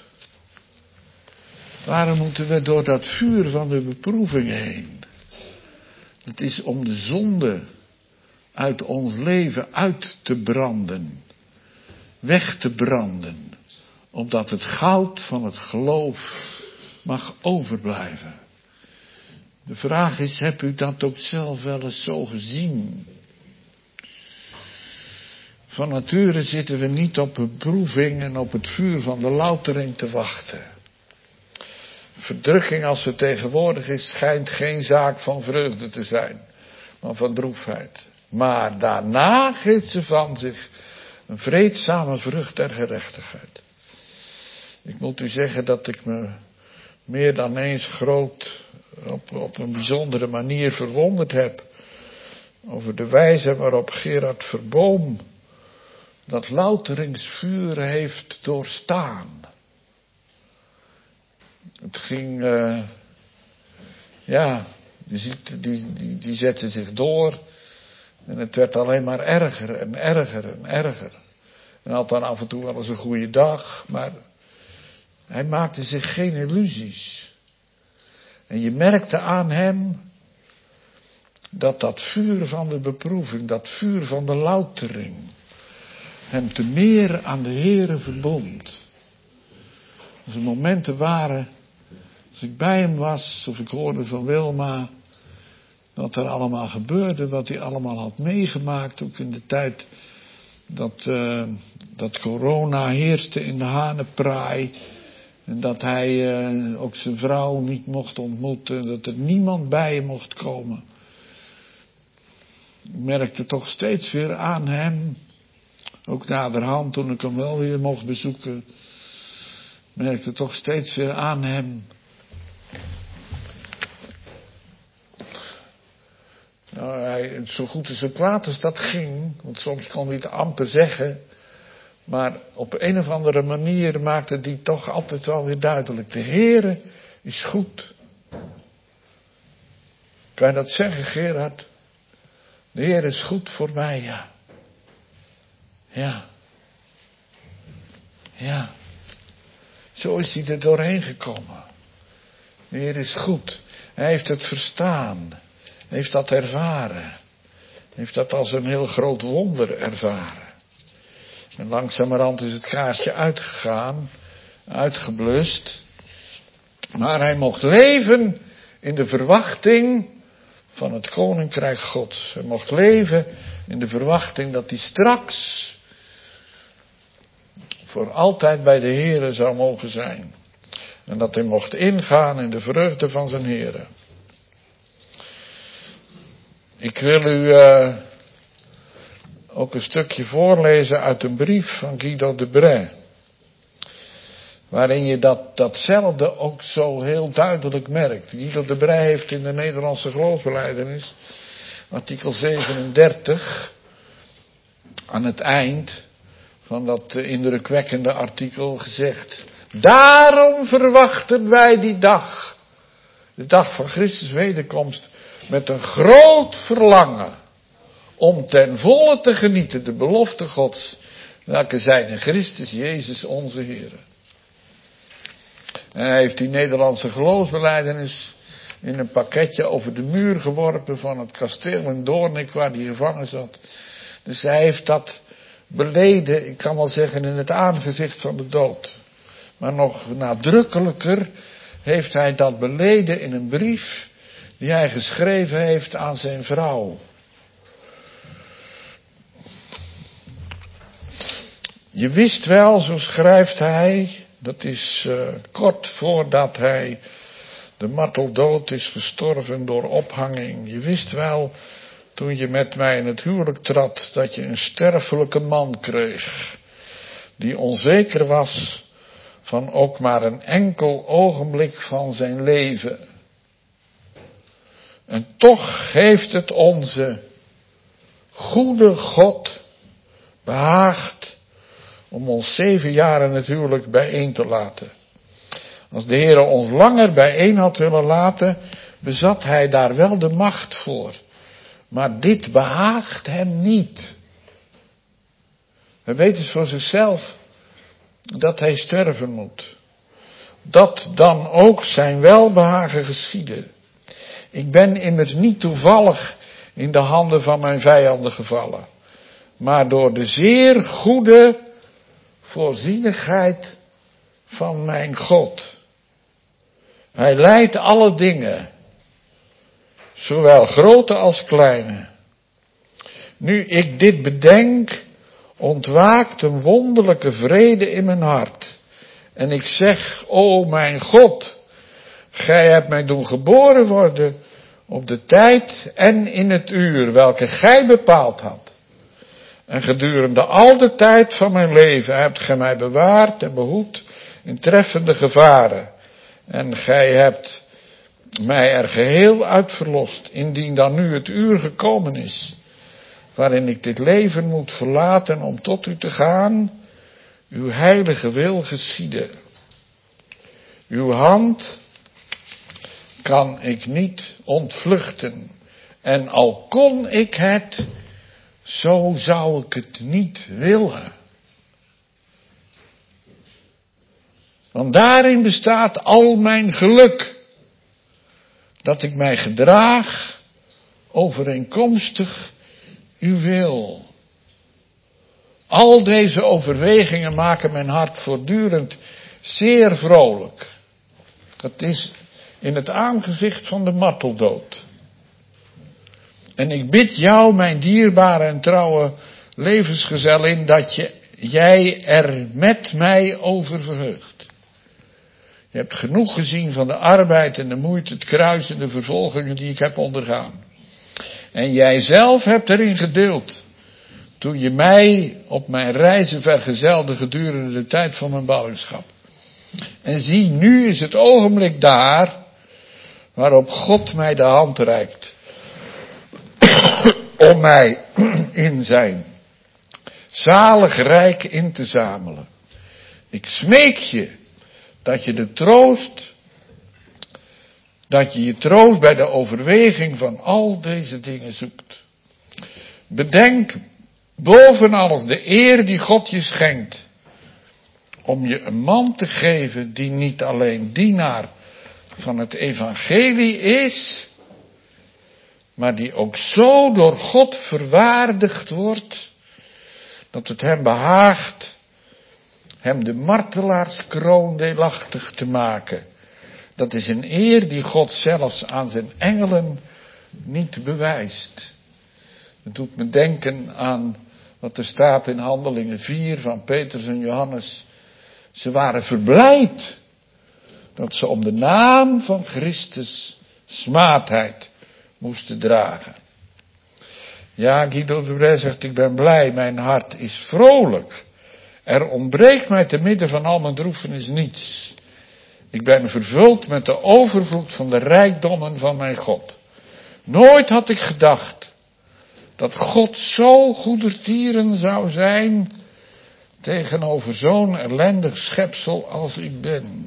Waarom moeten we door dat vuur van de beproeving heen? Het is om de zonde uit ons leven uit te branden. Weg te branden. Opdat het goud van het geloof mag overblijven. De vraag is, hebt u dat ook zelf wel eens zo gezien? Van nature zitten we niet op beproeving en op het vuur van de loutering te wachten. Verdrukking als ze tegenwoordig is, schijnt geen zaak van vreugde te zijn, maar van droefheid. Maar daarna geeft ze van zich een vreedzame vrucht der gerechtigheid. Ik moet u zeggen dat ik me meer dan eens groot op, op een bijzondere manier verwonderd heb over de wijze waarop Gerard Verboom dat louteringsvuur heeft doorstaan. Het ging, uh, ja, die ziekte die, die, die zette zich door en het werd alleen maar erger en erger en erger. En had dan af en toe wel eens een goede dag, maar hij maakte zich geen illusies. En je merkte aan hem dat dat vuur van de beproeving, dat vuur van de loutering, hem te meer aan de Heere verbond. Als er momenten waren, als ik bij hem was, of ik hoorde van Wilma, wat er allemaal gebeurde, wat hij allemaal had meegemaakt, ook in de tijd dat, uh, dat corona heerste in de Hanepraai. En dat hij uh, ook zijn vrouw niet mocht ontmoeten, dat er niemand bij hem mocht komen. Ik merkte toch steeds weer aan hem, ook naderhand toen ik hem wel weer mocht bezoeken, merkte toch steeds weer aan hem. Nou, hij, zo goed en zo kwaad als dat ging, want soms kon hij het amper zeggen, maar op een of andere manier maakte die toch altijd wel weer duidelijk. De Heere is goed. Kan je dat zeggen, Gerard? De Heer is goed voor mij, ja. Ja. Ja. Zo is hij er doorheen gekomen. De Heer is goed. Hij heeft het verstaan. Hij heeft dat ervaren. Hij heeft dat als een heel groot wonder ervaren. En langzamerhand is het kaarsje uitgegaan, uitgeblust. Maar hij mocht leven in de verwachting van het Koninkrijk Gods. Hij mocht leven in de verwachting dat hij straks voor altijd bij de Heere zou mogen zijn. En dat hij mocht ingaan in de vreugde van zijn Heere. Ik wil u uh, ook een stukje voorlezen uit een brief van Guido de Brès. Waarin je dat, datzelfde ook zo heel duidelijk merkt. Guido de Brès heeft in de Nederlandse geloofsbelijdenis, artikel zevenendertig, aan het eind van dat indrukwekkende artikel gezegd: daarom verwachten wij die dag, de dag van Christus wederkomst, met een groot verlangen om ten volle te genieten de belofte Gods, welke zijn in Christus Jezus onze Heer. En hij heeft die Nederlandse geloofsbelijdenis in een pakketje over de muur geworpen van het kasteel in Doornik waar hij gevangen zat. Dus hij heeft dat beleden, ik kan wel zeggen, in het aangezicht van de dood. Maar nog nadrukkelijker heeft hij dat beleden in een brief die hij geschreven heeft aan zijn vrouw. Je wist wel, zo schrijft hij, dat is uh, kort voordat hij de marteldood is gestorven door ophanging. Je wist wel, toen je met mij in het huwelijk trad, dat je een sterfelijke man kreeg, die onzeker was van ook maar een enkel ogenblik van zijn leven. En toch heeft het onze goede God behaagd om ons zeven jaar in het huwelijk bijeen te laten. Als de Heer ons langer bijeen had willen laten, bezat hij daar wel de macht voor. Maar dit behaagt hem niet. Hij weet dus voor zichzelf dat hij sterven moet. Dat dan ook zijn welbehagen geschieden. Ik ben immers niet toevallig in de handen van mijn vijanden gevallen, maar door de zeer goede voorzienigheid van mijn God. Hij leidt alle dingen, zowel grote als kleine. Nu ik dit bedenk, ontwaakt een wonderlijke vrede in mijn hart. En ik zeg, o mijn God, gij hebt mij doen geboren worden op de tijd en in het uur welke gij bepaald had. En gedurende al de tijd van mijn leven hebt gij mij bewaard en behoed in treffende gevaren. En gij hebt mij er geheel uit verlost, indien dan nu het uur gekomen is, waarin ik dit leven moet verlaten om tot u te gaan, uw heilige wil geschieden. Uw hand kan ik niet ontvluchten, en al kon ik het, zo zou ik het niet willen. Want daarin bestaat al mijn geluk, dat ik mij gedraag overeenkomstig uw wil. Al deze overwegingen maken mijn hart voortdurend zeer vrolijk. Dat is in het aangezicht van de marteldood. En ik bid jou, mijn dierbare en trouwe levensgezellin, dat je, jij er met mij over verheugt. Je hebt genoeg gezien van de arbeid en de moeite, het kruis en de vervolgingen die ik heb ondergaan. En jij zelf hebt erin gedeeld, toen je mij op mijn reizen vergezelde gedurende de tijd van mijn ballingschap. En zie, nu is het ogenblik daar, waarop God mij de hand reikt, om mij in zijn zalig rijk in te zamelen. Ik smeek je, dat je de troost, dat je je troost bij de overweging van al deze dingen zoekt. Bedenk boven alles de eer die God je schenkt, om je een man te geven die niet alleen dienaar van het evangelie is, maar die ook zo door God verwaardigd wordt, dat het hem behaagt hem de martelaarskroon deelachtig te maken. Dat is een eer die God zelfs aan zijn engelen niet bewijst. Het doet me denken aan wat er staat in Handelingen vier van Petrus en Johannes. Ze waren verblijd dat ze om de naam van Christus smaadheid moesten dragen. Ja, Guido de Brij zegt, ik ben blij, mijn hart is vrolijk. Er ontbreekt mij te midden van al mijn droefenis niets. Ik ben vervuld met de overvloed van de rijkdommen van mijn God. Nooit had ik gedacht dat God zo goedertieren zou zijn tegenover zo'n ellendig schepsel als ik ben.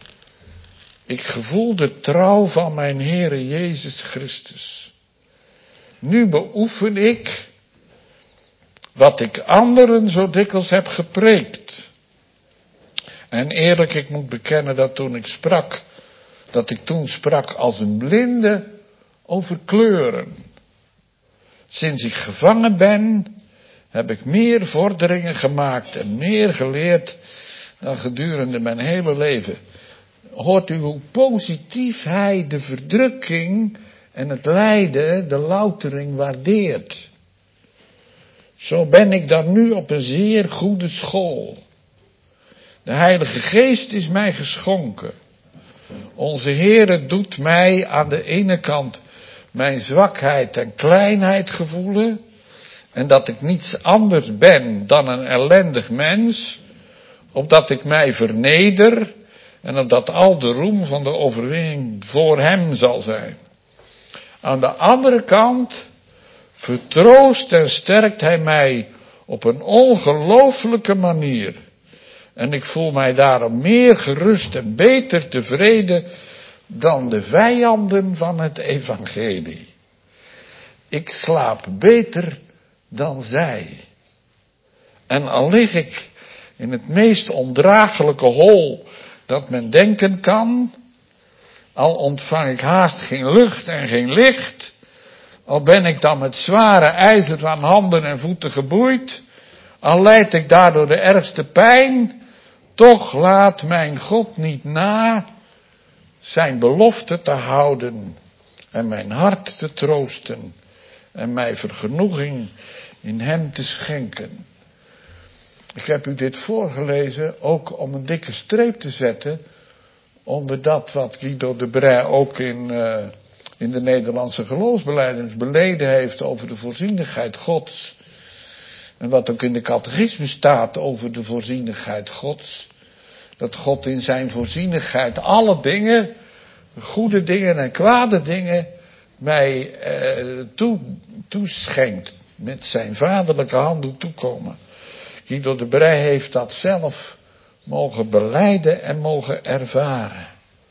Ik gevoel de trouw van mijn Heere Jezus Christus. Nu beoefen ik wat ik anderen zo dikwijls heb gepreekt. En eerlijk, ik moet bekennen dat toen ik sprak, dat ik toen sprak als een blinde over kleuren. Sinds ik gevangen ben, heb ik meer vorderingen gemaakt en meer geleerd dan gedurende mijn hele leven. Hoort u hoe positief hij de verdrukking en het lijden, de loutering waardeert. Zo ben ik dan nu op een zeer goede school. De Heilige Geest is mij geschonken. Onze Heere doet mij aan de ene kant mijn zwakheid en kleinheid gevoelen, en dat ik niets anders ben dan een ellendig mens, opdat ik mij verneder en opdat al de roem van de overwinning voor hem zal zijn. Aan de andere kant vertroost en sterkt hij mij op een ongelooflijke manier. En ik voel mij daarom meer gerust en beter tevreden dan de vijanden van het evangelie. Ik slaap beter dan zij. En al lig ik in het meest ondraaglijke hol dat men denken kan, al ontvang ik haast geen lucht en geen licht, al ben ik dan met zware ijzers aan handen en voeten geboeid, al lijd ik daardoor de ergste pijn, toch laat mijn God niet na zijn belofte te houden en mijn hart te troosten en mij vergenoeging in hem te schenken. Ik heb u dit voorgelezen ook om een dikke streep te zetten onder dat wat Guido de Brij ook in, uh, in de Nederlandse geloofsbelijdenis beleden heeft over de voorzienigheid Gods. En wat ook in de catechismus staat over de voorzienigheid Gods. Dat God in zijn voorzienigheid alle dingen, goede dingen en kwade dingen, mij uh, toe, toeschenkt. Met zijn vaderlijke hand doet toekomen. Guido de Brij heeft dat zelf mogen belijden en mogen ervaren.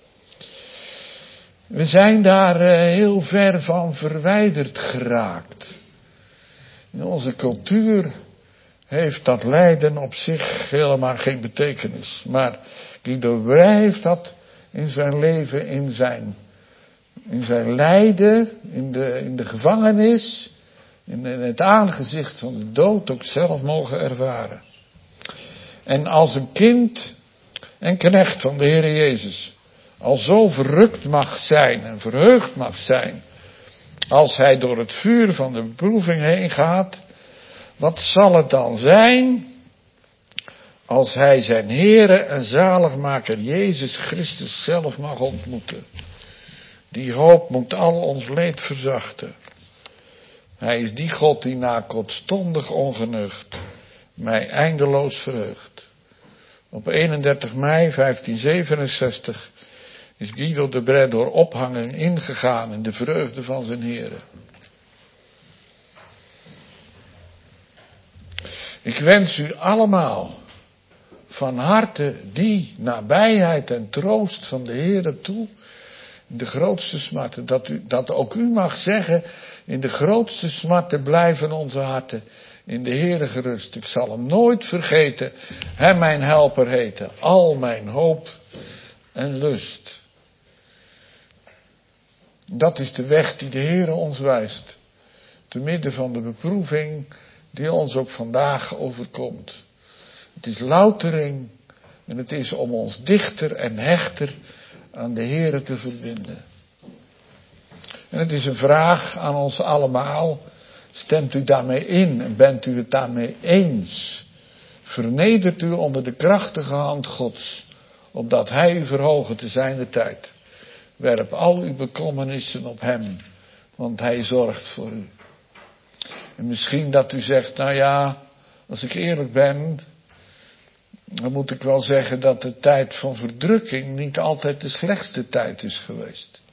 We zijn daar uh, heel ver van verwijderd geraakt. In onze cultuur heeft dat lijden op zich helemaal geen betekenis. Maar Guido de Brij heeft dat in zijn leven, in zijn, in zijn lijden, in de, in de gevangenis, in het aangezicht van de dood ook zelf mogen ervaren. En als een kind en knecht van de Heer Jezus al zo verrukt mag zijn en verheugd mag zijn, als hij door het vuur van de beproeving heen gaat, wat zal het dan zijn als hij zijn Heere en zaligmaker Jezus Christus zelf mag ontmoeten? Die hoop moet al ons leed verzachten. Hij is die God die na kortstondig ongenucht mij eindeloos verheugt. Op eenendertig mei vijftienzevenenzestig is Guido de Brij door ophanging ingegaan in de vreugde van zijn Heere. Ik wens u allemaal van harte die nabijheid en troost van de Heere toe, in de grootste smarten, dat, u, dat ook u mag zeggen, in de grootste smarten blijven onze harten in de Heere gerust. Ik zal hem nooit vergeten, hem mijn helper heten, al mijn hoop en lust. Dat is de weg die de Heere ons wijst, te midden van de beproeving die ons ook vandaag overkomt. Het is loutering en het is om ons dichter en hechter aan de Heere te verbinden. En het is een vraag aan ons allemaal. Stemt u daarmee in en bent u het daarmee eens? Vernedert u onder de krachtige hand Gods, opdat Hij u verhogen te zijner tijd. Werp al uw bekommernissen op Hem, want Hij zorgt voor u. En misschien dat u zegt, nou ja, als ik eerlijk ben, dan moet ik wel zeggen dat de tijd van verdrukking niet altijd de slechtste tijd is geweest.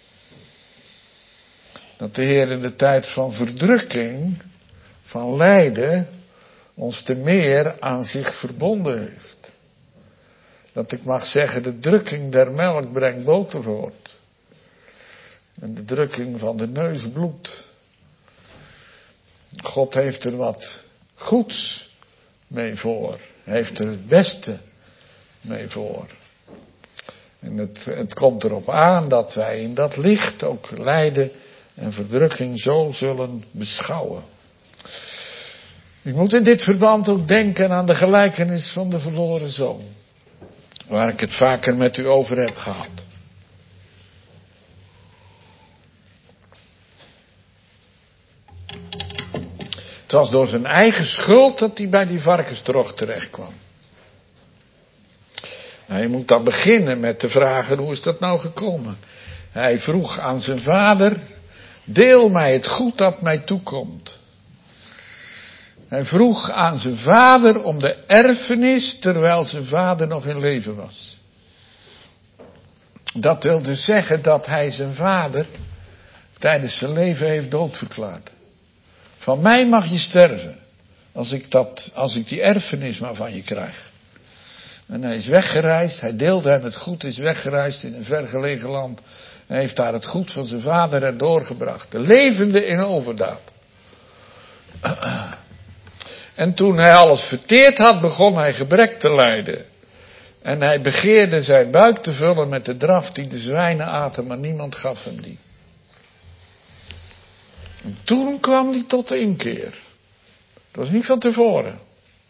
Dat de Heer in de tijd van verdrukking, van lijden, ons te meer aan zich verbonden heeft. Dat ik mag zeggen, de drukking der melk brengt boterhoort. En de drukking van de neus bloed. God heeft er wat goeds mee voor. Hij heeft er het beste mee voor. En het, het komt erop aan dat wij in dat licht ook lijden en verdrukking zo zullen beschouwen. Ik moet in dit verband ook denken aan de gelijkenis van de verloren zoon. Waar ik het vaker met u over heb gehad. Het was door zijn eigen schuld dat hij bij die varkenstrog terecht kwam. Nou, je moet dan beginnen met te vragen, hoe is dat nou gekomen? Hij vroeg aan zijn vader, deel mij het goed dat mij toekomt. Hij vroeg aan zijn vader om de erfenis terwijl zijn vader nog in leven was. Dat wil dus zeggen dat hij zijn vader tijdens zijn leven heeft doodverklaard. Van mij mag je sterven, als ik, dat, als ik die erfenis maar van je krijg. En hij is weggereisd, hij deelde hem het goed, is weggereisd in een vergelegen land. Hij heeft daar het goed van zijn vader erdoor gebracht. De levende in overdaad. En toen hij alles verteerd had, begon hij gebrek te lijden. En hij begeerde zijn buik te vullen met de draf die de zwijnen aten, maar niemand gaf hem die. En toen kwam hij tot de inkeer. Dat was niet van tevoren.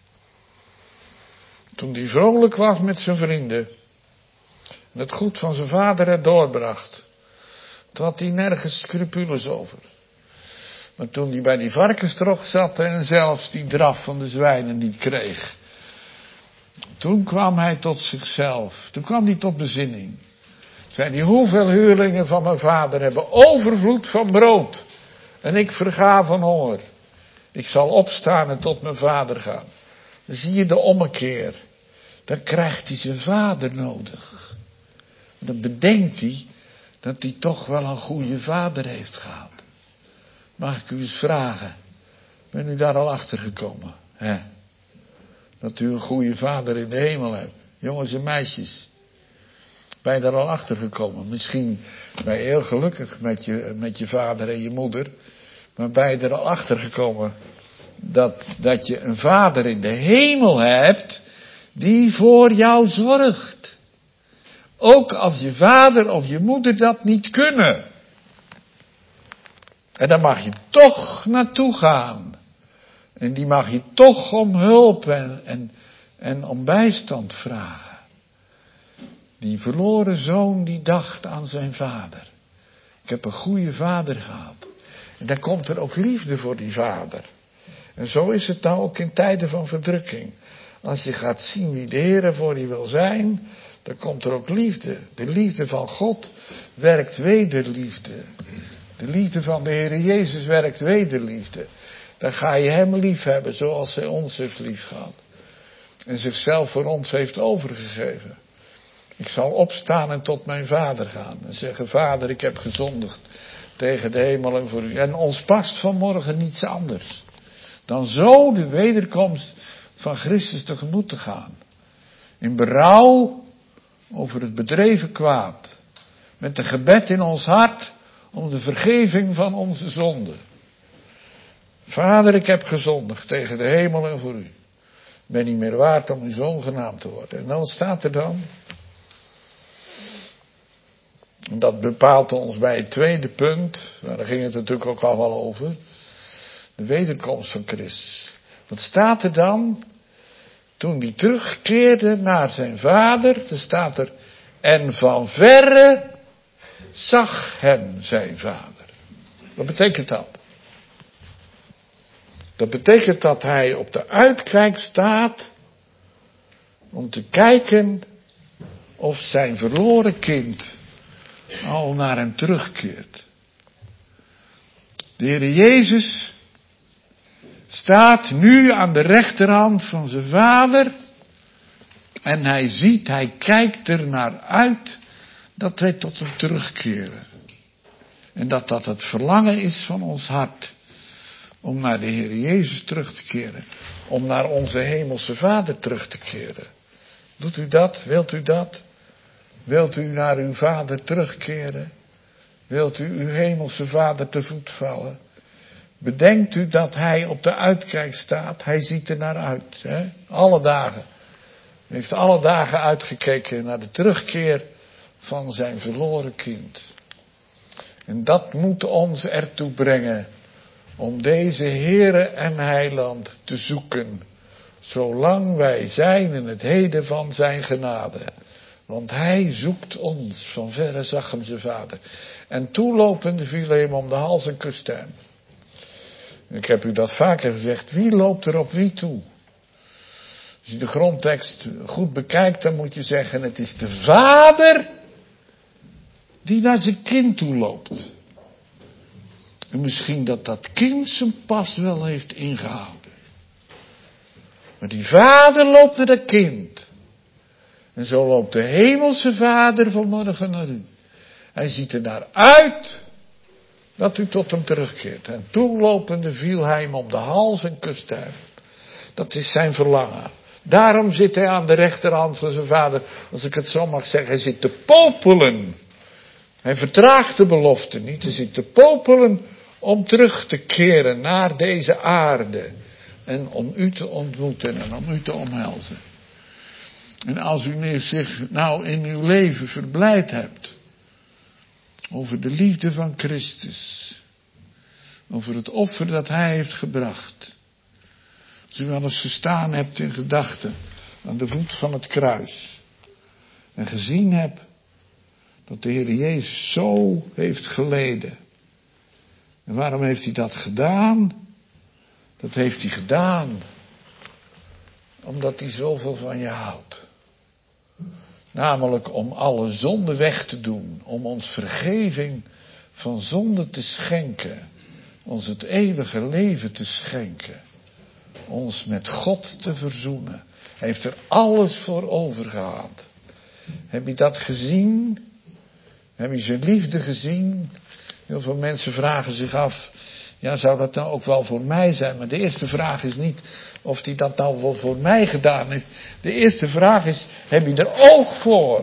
Toen hij vrolijk was met zijn vrienden. En het goed van zijn vader er doorbracht. Toen had hij nergens scrupules over. Maar toen hij bij die varkenstrog zat en zelfs die draf van de zwijnen niet kreeg. Toen kwam hij tot zichzelf. Toen kwam hij tot bezinning. Zei hij, hoeveel huurlingen van mijn vader hebben overvloed van brood. En ik verga van honger. Ik zal opstaan en tot mijn vader gaan. Dan zie je de ommekeer. Dan krijgt hij zijn vader nodig. Dan bedenkt hij dat hij toch wel een goede vader heeft gehad. Mag ik u eens vragen. Ben u daar al achter gekomen? Hè? Dat u een goede vader in de hemel hebt. Jongens en meisjes. Ben je daar al achter gekomen? Misschien ben je heel gelukkig met je, met je vader en je moeder. Maar ben je er al achter gekomen dat, dat je een vader in de hemel hebt die voor jou zorgt. Ook als je vader of je moeder dat niet kunnen. En dan mag je toch naartoe gaan. En die mag je toch om hulp en, en, en om bijstand vragen. Die verloren zoon die dacht aan zijn vader. Ik heb een goede vader gehad. En dan komt er ook liefde voor die vader. En zo is het nou ook in tijden van verdrukking. Als je gaat zien wie de Heer voor je wil zijn, dan komt er ook liefde. De liefde van God werkt wederliefde. De liefde van de Heer Jezus werkt wederliefde. Dan ga je hem lief hebben zoals hij ons heeft lief gehad. En zichzelf voor ons heeft overgegeven. Ik zal opstaan en tot mijn vader gaan. En zeggen, vader, ik heb gezondigd tegen de hemel en voor u. En ons past vanmorgen niets anders. Dan zo de wederkomst van Christus tegemoet te gaan. In berouw over het bedreven kwaad. Met een gebed in ons hart om de vergeving van onze zonden. Vader, ik heb gezondigd tegen de hemel en voor u. Ik ben niet meer waard om uw zoon genaamd te worden. En dan staat er dan. En dat bepaalt ons bij het tweede punt. Nou, daar ging het natuurlijk ook al wel over. De wederkomst van Christus. Wat staat er dan? Toen hij terugkeerde naar zijn vader. Dan staat er. En van verre zag hem zijn vader. Wat betekent dat? Dat betekent dat hij op de uitkijk staat. Om te kijken of zijn verloren kind al naar hem terugkeert. De Heer Jezus staat nu aan de rechterhand van zijn vader. En hij ziet, hij kijkt er naar uit dat wij tot hem terugkeren. En dat dat het verlangen is van ons hart. Om naar de Heer Jezus terug te keren. Om naar onze hemelse Vader terug te keren. Doet u dat? Wilt u dat? Wilt u naar uw Vader terugkeren? Wilt u uw hemelse Vader te voet vallen? Bedenkt u dat hij op de uitkijk staat. Hij ziet er naar uit. Hè? Alle dagen. Hij heeft alle dagen uitgekeken naar de terugkeer van zijn verloren kind. En dat moet ons ertoe brengen om deze Heere en Heiland te zoeken, zolang wij zijn in het heden van zijn genade. Want hij zoekt ons, van verre zag hem zijn vader. En toelopende viel hem om de hals en kuste hem. Ik heb u dat vaker gezegd, wie loopt er op wie toe? Als je de grondtekst goed bekijkt, dan moet je zeggen, het is de vader die naar zijn kind toe loopt. En misschien dat dat kind zijn pas wel heeft ingehouden. Maar die vader loopt naar dat kind. En zo loopt de hemelse vader vanmorgen naar u. Hij ziet er naar uit dat u tot hem terugkeert. En toen lopende viel hij hem om de hals en kuste hem. Dat is zijn verlangen. Daarom zit hij aan de rechterhand van zijn vader. Als ik het zo mag zeggen, hij zit te popelen. Hij vertraagt de belofte niet. Hij zit te popelen om terug te keren naar deze aarde. En om u te ontmoeten en om u te omhelzen. En als u zich nou in uw leven verblijd hebt. Over de liefde van Christus. Over het offer dat hij heeft gebracht. Als u wel eens gestaan hebt in gedachten aan de voet van het kruis. En gezien hebt dat de Heer Jezus zo heeft geleden. En waarom heeft hij dat gedaan? Dat heeft hij gedaan Omdat hij zoveel van je houdt. Namelijk om alle zonde weg te doen. Om ons vergeving van zonde te schenken. Ons het eeuwige leven te schenken. Ons met God te verzoenen. Hij heeft er alles voor overgehad. Heb je dat gezien? Heb je zijn liefde gezien? Heel veel mensen vragen zich af. Ja, zou dat nou ook wel voor mij zijn? Maar de eerste vraag is niet of hij dat nou wel voor mij gedaan heeft. De eerste vraag is, heb je er oog voor?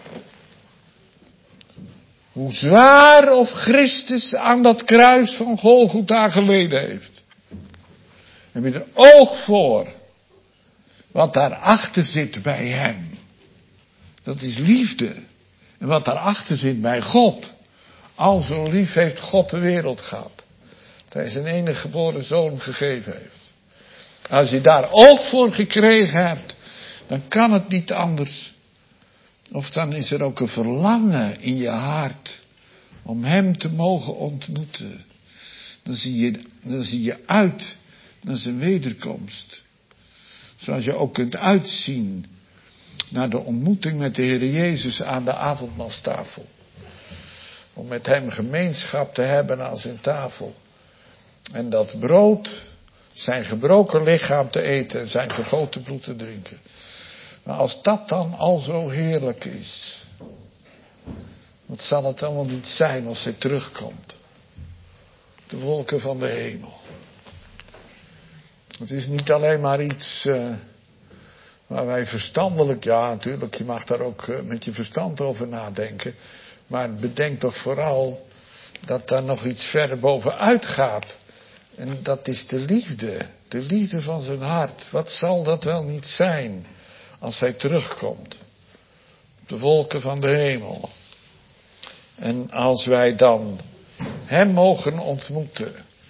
Hoe zwaar of Christus aan dat kruis van Golgotha geleden heeft. Heb je er oog voor? Wat daarachter zit bij hem. Dat is liefde. En wat daarachter zit bij God. Al zo lief heeft God de wereld gehad. Dat hij zijn enige geboren zoon gegeven heeft. Als je daar oog voor gekregen hebt. Dan kan het niet anders. Of dan is er ook een verlangen in je hart. Om hem te mogen ontmoeten. Dan zie je, dan zie je uit naar zijn wederkomst. Zoals je ook kunt uitzien naar de ontmoeting met de Heer Jezus aan de avondmaalstafel. Om met hem gemeenschap te hebben aan zijn tafel. En dat brood, zijn gebroken lichaam te eten en zijn vergoten bloed te drinken. Maar als dat dan al zo heerlijk is, wat zal het dan wel niet zijn als hij terugkomt? De wolken van de hemel. Het is niet alleen maar iets uh, waar wij verstandelijk, ja natuurlijk, je mag daar ook uh, met je verstand over nadenken. Maar bedenk toch vooral dat daar nog iets verder bovenuit gaat. En dat is de liefde, de liefde van zijn hart. Wat zal dat wel niet zijn als hij terugkomt? De wolken van de hemel. En als wij dan hem mogen ontmoeten.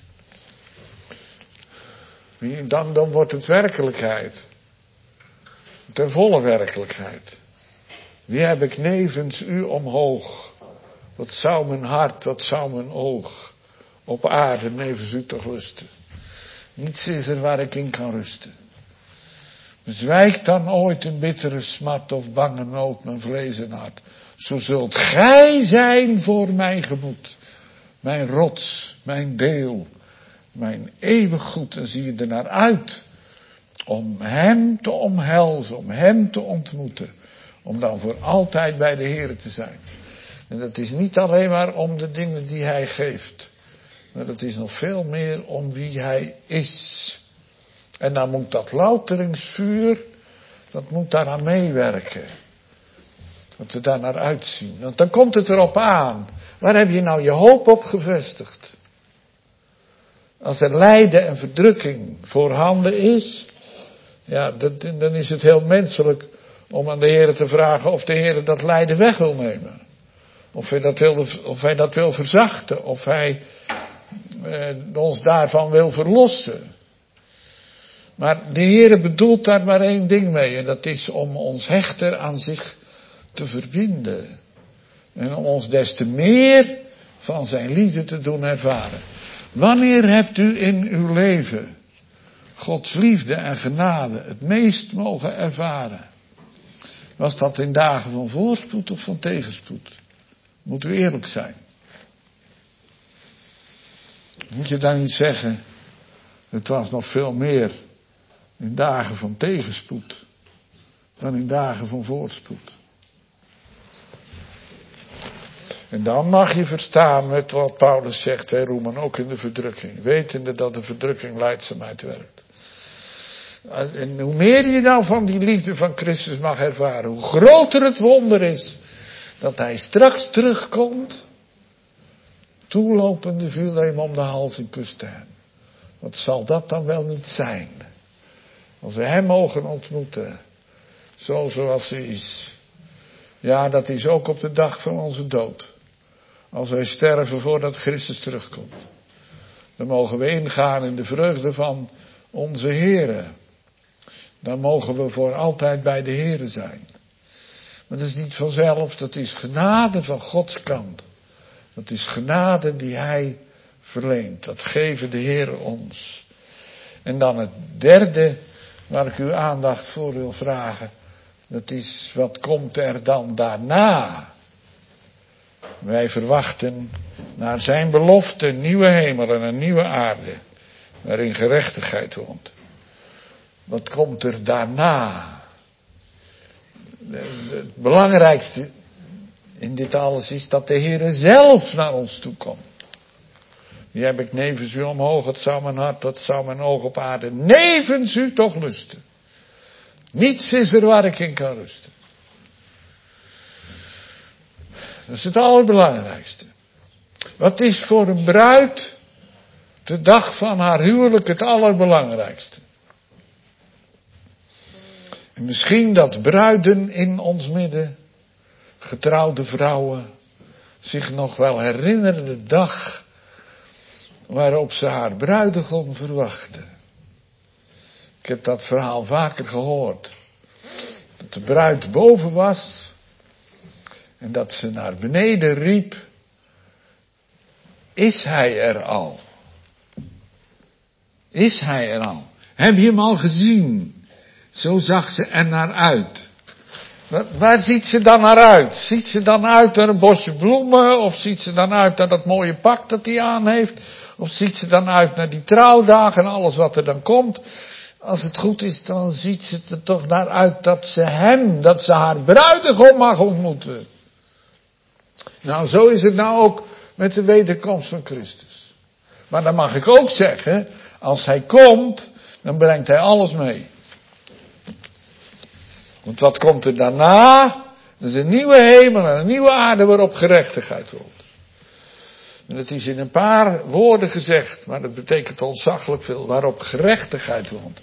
Dan, dan wordt het werkelijkheid. Ten volle werkelijkheid. Wie heb ik nevens u omhoog? Wat zou mijn hart, wat zou mijn oog op aarde nevens u toch lusten? Niets is er waar ik in kan rusten. Bezwijkt dan ooit een bittere smart of bange nood mijn vlees en hart. Zo zult gij zijn voor mijn gemoed. Mijn rots, mijn deel, mijn eeuwig goed. En zie je er naar uit om hem te omhelzen, om hem te ontmoeten. Om dan voor altijd bij de Heer te zijn. En dat is niet alleen maar om de dingen die hij geeft. Maar dat is nog veel meer om wie hij is. En dan moet dat louteringsvuur, dat moet daaraan meewerken. Dat we daar naar uitzien. Want dan komt het erop aan. Waar heb je nou je hoop op gevestigd? Als er lijden en verdrukking voorhanden is. Ja, dat, dan is het heel menselijk om aan de Heer te vragen of de Heer dat lijden weg wil nemen. Of hij dat wil, of hij dat wil verzachten. Of hij eh, ons daarvan wil verlossen. Maar de Heer bedoelt daar maar één ding mee. En dat is om ons hechter aan zich te verbinden. En om ons des te meer van zijn liefde te doen ervaren. Wanneer hebt u in uw leven Gods liefde en genade het meest mogen ervaren? Was dat in dagen van voorspoed of van tegenspoed? Moet u eerlijk zijn. Moet je dan niet zeggen, het was nog veel meer in dagen van tegenspoed dan in dagen van voorspoed. En dan mag je verstaan met wat Paulus zegt, hè, roemen ook in de verdrukking. Wetende dat de verdrukking lijdzaamheid werkt. En hoe meer je nou van die liefde van Christus mag ervaren, hoe groter het wonder is dat hij straks terugkomt. Toelopende viel hem om de hals en kuste hem. Wat zal dat dan wel niet zijn? Als we hem mogen ontmoeten, zo zoals hij is. Ja, dat is ook op de dag van onze dood. Als wij sterven voordat Christus terugkomt. Dan mogen we ingaan in de vreugde van onze Heere. Dan mogen we voor altijd bij de Heere zijn. Maar dat is niet vanzelf, dat is genade van Gods kant. Dat is genade die Hij verleent. Dat geven de Heere ons. En dan het derde waar ik uw aandacht voor wil vragen. Dat is, wat komt er dan daarna? Wij verwachten naar zijn belofte een nieuwe hemel en een nieuwe aarde, waarin gerechtigheid woont. Wat komt er daarna? Het belangrijkste in dit alles is dat de Heer zelf naar ons toe komt. Die heb ik nevens u omhoog, het zou mijn hart, dat zou mijn oog op aarde nevens u toch lusten. Niets is er waar ik in kan rusten. Dat is het allerbelangrijkste. Wat is voor een bruid de dag van haar huwelijk het allerbelangrijkste? En misschien dat bruiden in ons midden, getrouwde vrouwen, zich nog wel herinneren de dag waarop ze haar bruidegom verwachtte. Ik heb dat verhaal vaker gehoord. Dat de bruid boven was en dat ze naar beneden riep: is hij er al? Is hij er al? Heb je hem al gezien? Zo zag ze er naar uit. Waar ziet ze dan naar uit? Ziet ze dan uit naar een bosje bloemen? Of ziet ze dan uit naar dat mooie pak dat hij aan heeft? Of ziet ze dan uit naar die trouwdagen en alles wat er dan komt? Als het goed is, dan ziet ze er toch naar uit dat ze hem, dat ze haar bruidegom mag ontmoeten. Nou, zo is het nou ook met de wederkomst van Christus. Maar dan mag ik ook zeggen, als hij komt, dan brengt hij alles mee. Want wat komt er daarna? Dat is een nieuwe hemel en een nieuwe aarde waarop gerechtigheid woont. En het is in een paar woorden gezegd, maar dat betekent ontzaglijk veel, waarop gerechtigheid woont.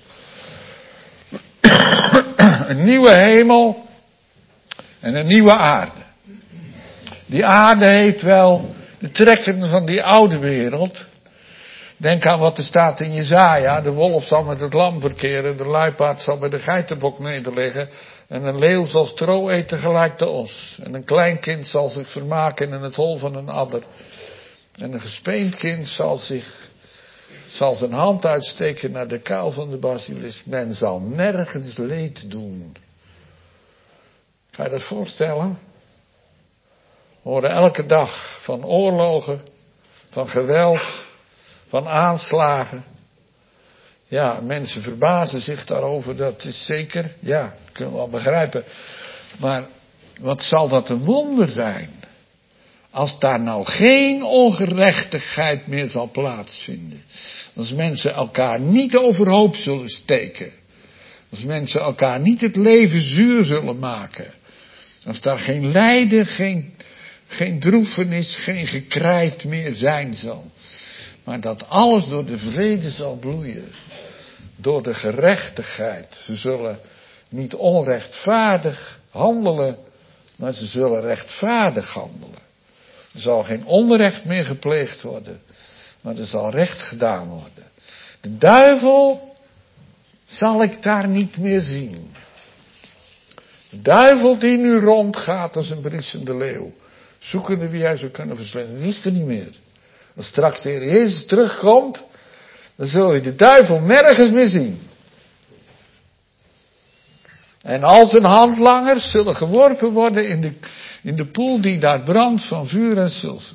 Een nieuwe hemel en een nieuwe aarde. Die aarde heeft wel de trekken van die oude wereld. Denk aan wat er staat in Jesaja. De wolf zal met het lam verkeren, de luipaard zal bij de geitenbok nederliggen. En een leeuw zal stro eten gelijk de os. En een klein kind zal zich vermaken in het hol van een adder. En een gespeend kind zal zich, zal zijn hand uitsteken naar de kuil van de basilis. Men zal nergens leed doen. Kan je dat voorstellen? We horen elke dag van oorlogen, van geweld, van aanslagen. Ja, mensen verbazen zich daarover, dat is zeker, ja, dat kunnen we wel begrijpen. Maar wat zal dat een wonder zijn? Als daar nou geen ongerechtigheid meer zal plaatsvinden. Als mensen elkaar niet overhoop zullen steken. Als mensen elkaar niet het leven zuur zullen maken. Als daar geen lijden, geen, geen droefenis, geen gekrijt meer zijn zal. Maar dat alles door de vrede zal bloeien. Door de gerechtigheid. Ze zullen niet onrechtvaardig handelen, maar ze zullen rechtvaardig handelen. Er zal geen onrecht meer gepleegd worden, maar er zal recht gedaan worden. De duivel zal ik daar niet meer zien. De duivel die nu rondgaat als een briesende leeuw, zoekende wie hij zou kunnen verslinden, die is er niet meer. Als straks de Heer Jezus terugkomt, dan zul je de duivel nergens meer zien. En al zijn handlangers zullen geworpen worden in de, in de poel die daar brandt van vuur en zilver.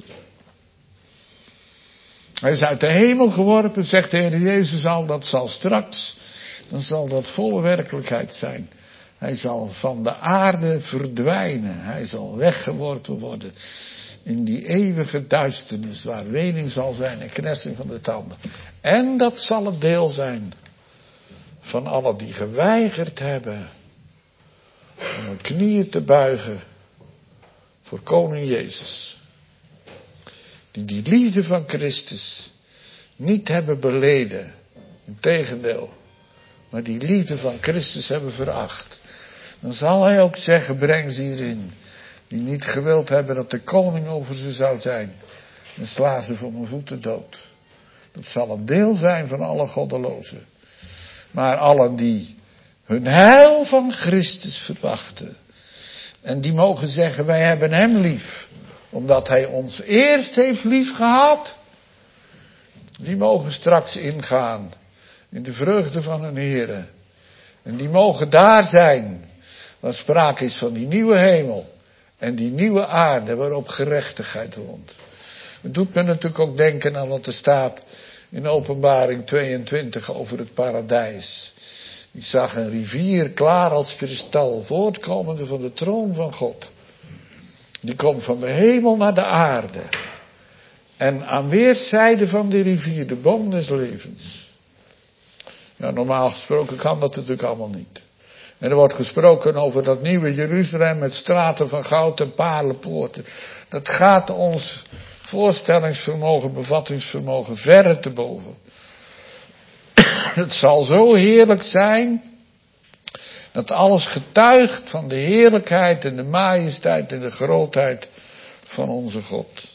Hij is uit de hemel geworpen, zegt de Heer Jezus al, dat zal straks, dan zal dat volle werkelijkheid zijn. Hij zal van de aarde verdwijnen, hij zal weggeworpen worden in die eeuwige duisternis waar wening zal zijn en knetsing van de tanden. En dat zal het deel zijn van allen die geweigerd hebben om hun knieën te buigen voor koning Jezus. Die die liefde van Christus niet hebben beleden. Integendeel. Maar die liefde van Christus hebben veracht. Dan zal hij ook zeggen, breng ze hierin. Die niet gewild hebben dat de koning over ze zou zijn. En sla ze voor mijn voeten dood. Dat zal een deel zijn van alle goddelozen. Maar allen die hun heil van Christus verwachten. En die mogen zeggen, wij hebben hem lief. Omdat hij ons eerst heeft lief gehad. Die mogen straks ingaan in de vreugde van hun Heere. En die mogen daar zijn, waar sprake is van die nieuwe hemel en die nieuwe aarde waarop gerechtigheid woont. Het doet me natuurlijk ook denken aan wat er staat in Openbaring tweeëntwintig over het paradijs. Ik zag een rivier klaar als kristal, voortkomende van de troon van God. Die komt van de hemel naar de aarde. En aan weerszijden van die rivier, de boom des levens. Ja, normaal gesproken kan dat natuurlijk allemaal niet. En er wordt gesproken over dat nieuwe Jeruzalem met straten van goud en paarlenpoorten. Dat gaat ons voorstellingsvermogen, bevattingsvermogen verre te boven. Het zal zo heerlijk zijn dat alles getuigt van de heerlijkheid en de majesteit en de grootheid van onze God.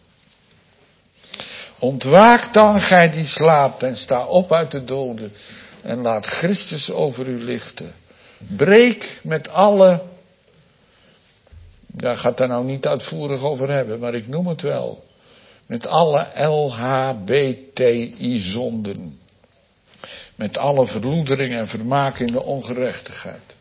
Ontwaak dan, gij die slaapt, en sta op uit de doden en laat Christus over u lichten. Breek met alle, daar gaat daar nou niet uitvoerig over hebben, maar ik noem het wel. Met alle L H B T I-zonden. Met alle verloedering en vermaak in de ongerechtigheid.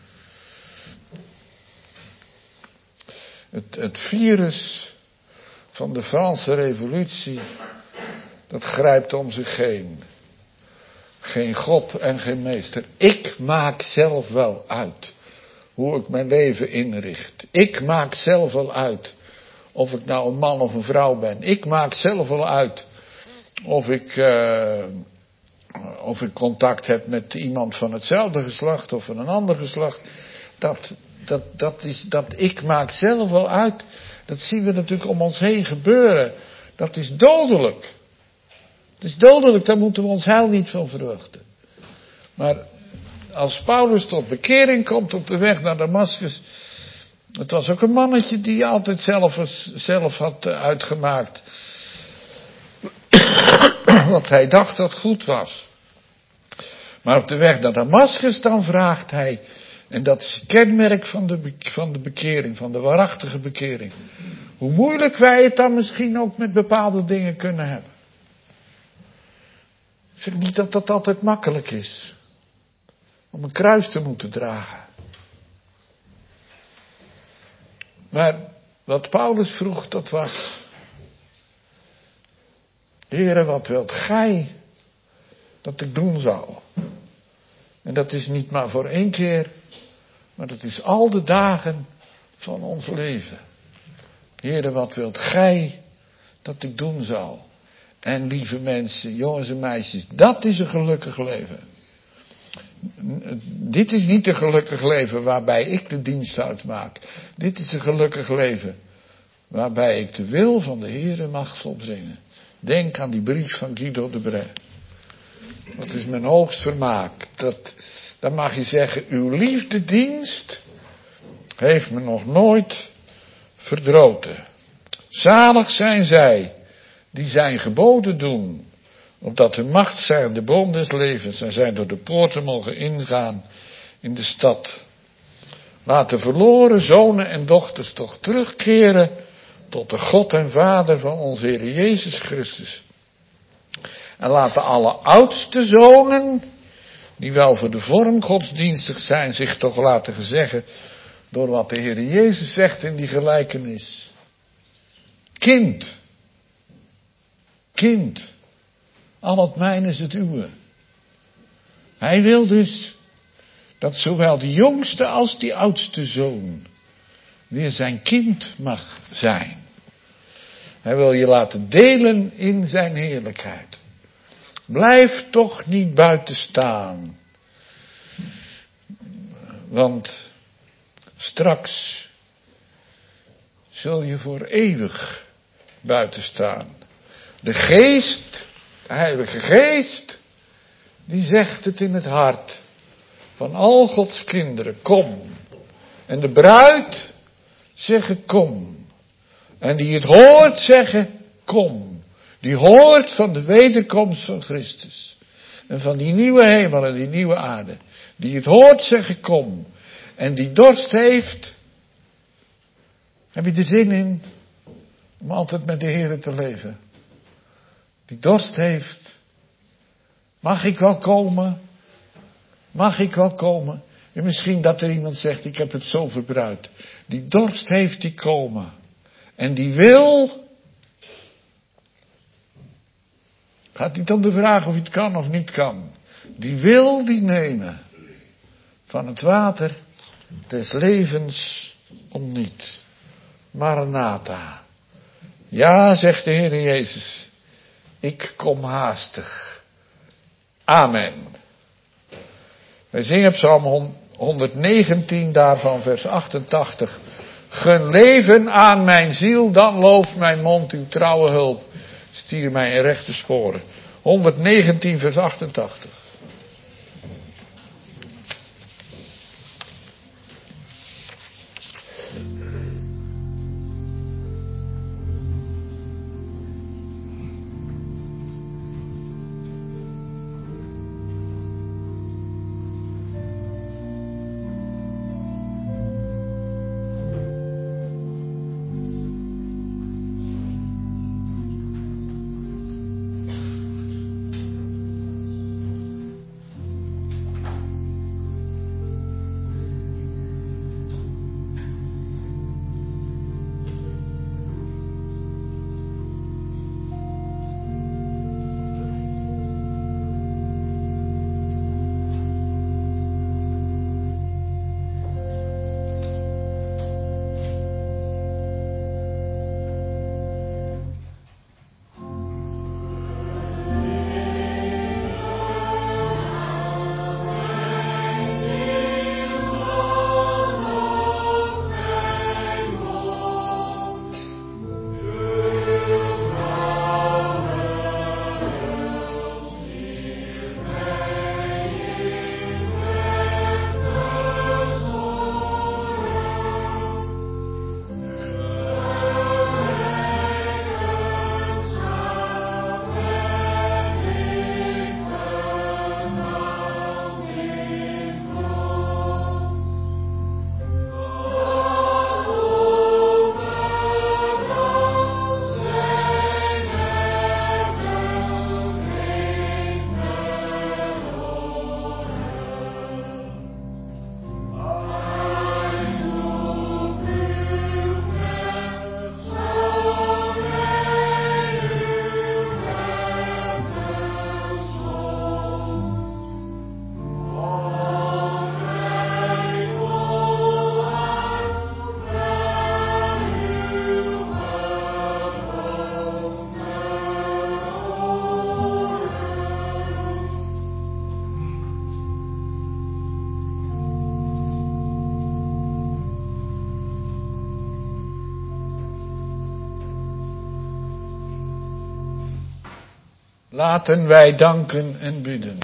Het, het virus van de Franse revolutie, dat grijpt om zich heen. Geen God en geen meester. Ik maak zelf wel uit hoe ik mijn leven inricht. Ik maak zelf wel uit of ik nou een man of een vrouw ben. Ik maak zelf wel uit of ik, uh, of ik contact heb met iemand van hetzelfde geslacht of van een ander geslacht. Dat, dat, dat is, dat ik maak zelf wel uit. Dat zien we natuurlijk om ons heen gebeuren. Dat is dodelijk. Het is dodelijk, daar moeten we ons heil niet van verwachten. Maar als Paulus tot bekering komt op de weg naar Damascus. Het was ook een mannetje die altijd zelf, zelf had uitgemaakt wat hij dacht dat goed was. Maar op de weg naar Damascus dan vraagt hij, en dat is het kenmerk van de, van de bekering, van de waarachtige bekering. Hoe moeilijk wij het dan misschien ook met bepaalde dingen kunnen hebben. Ik zeg niet dat dat altijd makkelijk is. Om een kruis te moeten dragen. Maar wat Paulus vroeg, dat was: Heere, wat wilt gij dat ik doen zou? En dat is niet maar voor één keer, maar dat is al de dagen van ons leven. Heere, wat wilt gij dat ik doen zou? En lieve mensen, jongens en meisjes, dat is een gelukkig leven. Dit is niet een gelukkig leven waarbij ik de dienst uitmaak. Dit is een gelukkig leven waarbij ik de wil van de Heere mag volbrengen. Denk aan die brief van Guido de Brès. Dat is mijn hoogst vermaak. Dat, dan mag je zeggen, uw liefdedienst heeft me nog nooit verdroten. Zalig zijn zij die zijn geboden doen, opdat de macht zijn de boom des levens en zij door de poorten mogen ingaan in de stad. Laat de verloren zonen en dochters toch terugkeren tot de God en Vader van onze Heer Jezus Christus. En laten alle oudste zonen, die wel voor de vorm godsdienstig zijn, zich toch laten gezeggen door wat de Heer Jezus zegt in die gelijkenis. Kind, kind, al het mijn is het uwe. Hij wil dus dat zowel de jongste als die oudste zoon weer zijn kind mag zijn. Hij wil je laten delen in zijn heerlijkheid. Blijf toch niet buiten staan. Want straks zul je voor eeuwig buiten staan. De geest, de Heilige Geest, die zegt het in het hart van al Gods kinderen, kom. En de bruid zeggen, kom. En die het hoort zeggen, kom. Die hoort van de wederkomst van Christus. En van die nieuwe hemel en die nieuwe aarde. Die het hoort zeggen, kom. En die dorst heeft. Heb je er zin in? Om altijd met de Heer te leven. Die dorst heeft. Mag ik wel komen? Mag ik wel komen? En misschien dat er iemand zegt, ik heb het zo verbruikt. Die dorst heeft die komen. En die wil. Gaat niet om de vraag of je het kan of niet kan. Die wil die nemen. Van het water des levens om niet. Maranatha. Ja, zegt de Heer Jezus. Ik kom haastig. Amen. Wij zingen Psalm honderdnegentien, daarvan vers achtentachtig. Gun leven aan mijn ziel, dan looft mijn mond uw trouwe hulp. Stier mij in rechte sporen. honderdnegentien vers achtentachtig. Laten wij danken en bidden.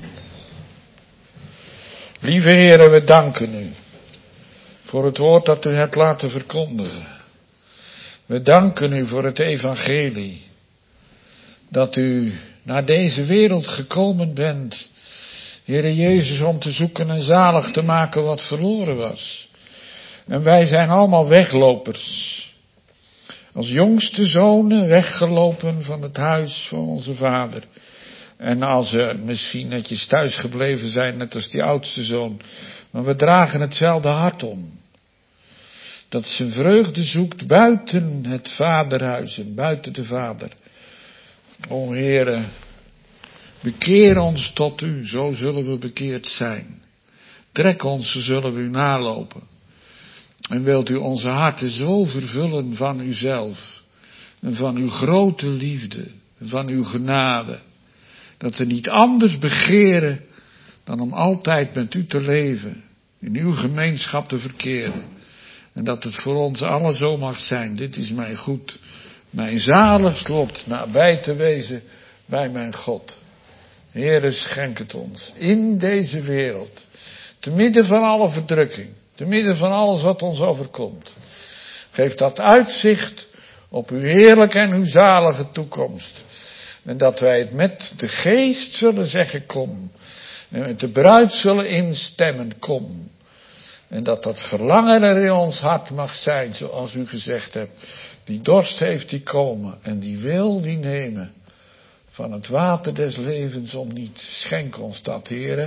Lieve Heere, we danken u voor het woord dat u hebt laten verkondigen. We danken u voor het evangelie. Dat u naar deze wereld gekomen bent, Heere Jezus, om te zoeken en zalig te maken wat verloren was. En wij zijn allemaal weglopers. Als jongste zonen weggelopen van het huis van onze vader. En als we misschien netjes thuis gebleven zijn, net als die oudste zoon. Maar we dragen hetzelfde hart om. Dat zijn vreugde zoekt buiten het vaderhuis en buiten de vader. O Heere, bekeer ons tot u, zo zullen we bekeerd zijn. Trek ons, zo zullen we u nalopen. En wilt u onze harten zo vervullen van uzelf. En van uw grote liefde. En van uw genade. Dat we niet anders begeren dan om altijd met u te leven. In uw gemeenschap te verkeren. En dat het voor ons allen zo mag zijn. Dit is mijn goed. Mijn zalig lot nabij te wezen bij mijn God. Heere, schenk het ons. In deze wereld. Te midden van alle verdrukking. Te midden van alles wat ons overkomt. Geef dat uitzicht op uw heerlijke en uw zalige toekomst. En dat wij het met de geest zullen zeggen, kom. En met de bruid zullen instemmen, kom. En dat dat verlangen er in ons hart mag zijn, zoals u gezegd hebt. Die dorst heeft, die komen. En die wil, die nemen. Van het water des levens om niet. Schenk ons dat, Heere.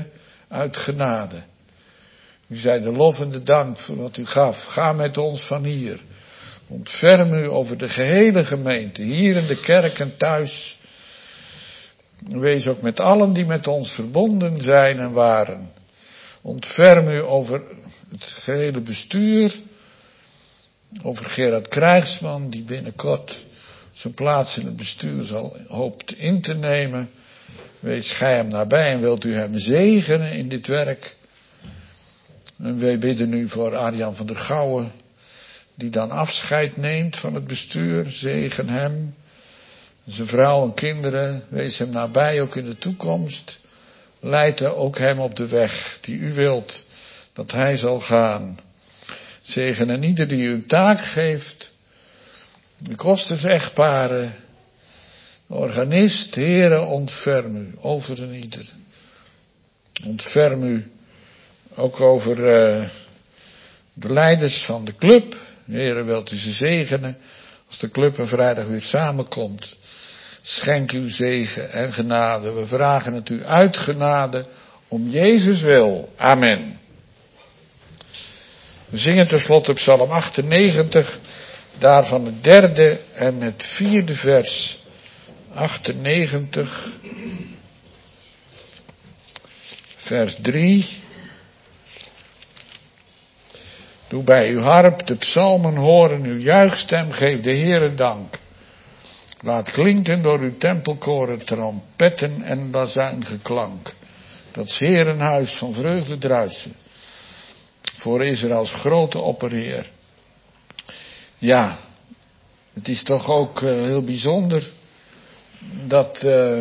uit genade. U zij de lof en de dank voor wat u gaf. Ga met ons van hier. Ontferm u over de gehele gemeente, hier in de kerk en thuis. Wees ook met allen die met ons verbonden zijn en waren. Ontferm u over het gehele bestuur. Over Gerard Krijgsman, die binnenkort zijn plaats in het bestuur zal hoopt in te nemen. Wees gij hem nabij en wilt u hem zegenen in dit werk. En wij bidden u voor Arjan van der Gouwen, die dan afscheid neemt van het bestuur. Zegen hem, zijn vrouw en kinderen. Wees hem nabij, ook in de toekomst. Leid ook hem op de weg die u wilt dat hij zal gaan. Zegen en ieder die u een taak geeft. De kostersechtparen, de organist, Heere, ontferm u over een ieder. Ontferm u ook over uh, de leiders van de club. Heere, wilt u ze zegenen als de club een vrijdag weer samenkomt. Schenk uw zegen en genade. We vragen het u uit genade om Jezus wil. Amen. We zingen tenslotte Psalm achtennegentig, daarvan het derde en het vierde vers. achtennegentig, vers drie. Doe bij uw harp de psalmen horen, uw juichstem, geef de Heere dank. Laat klinken door uw tempelkoren trompetten en bazuingeklank. Dat 's Heerenhuis van vreugde druisen. Voor Israëls grote opperheer. Ja, het is toch ook uh, heel bijzonder dat uh,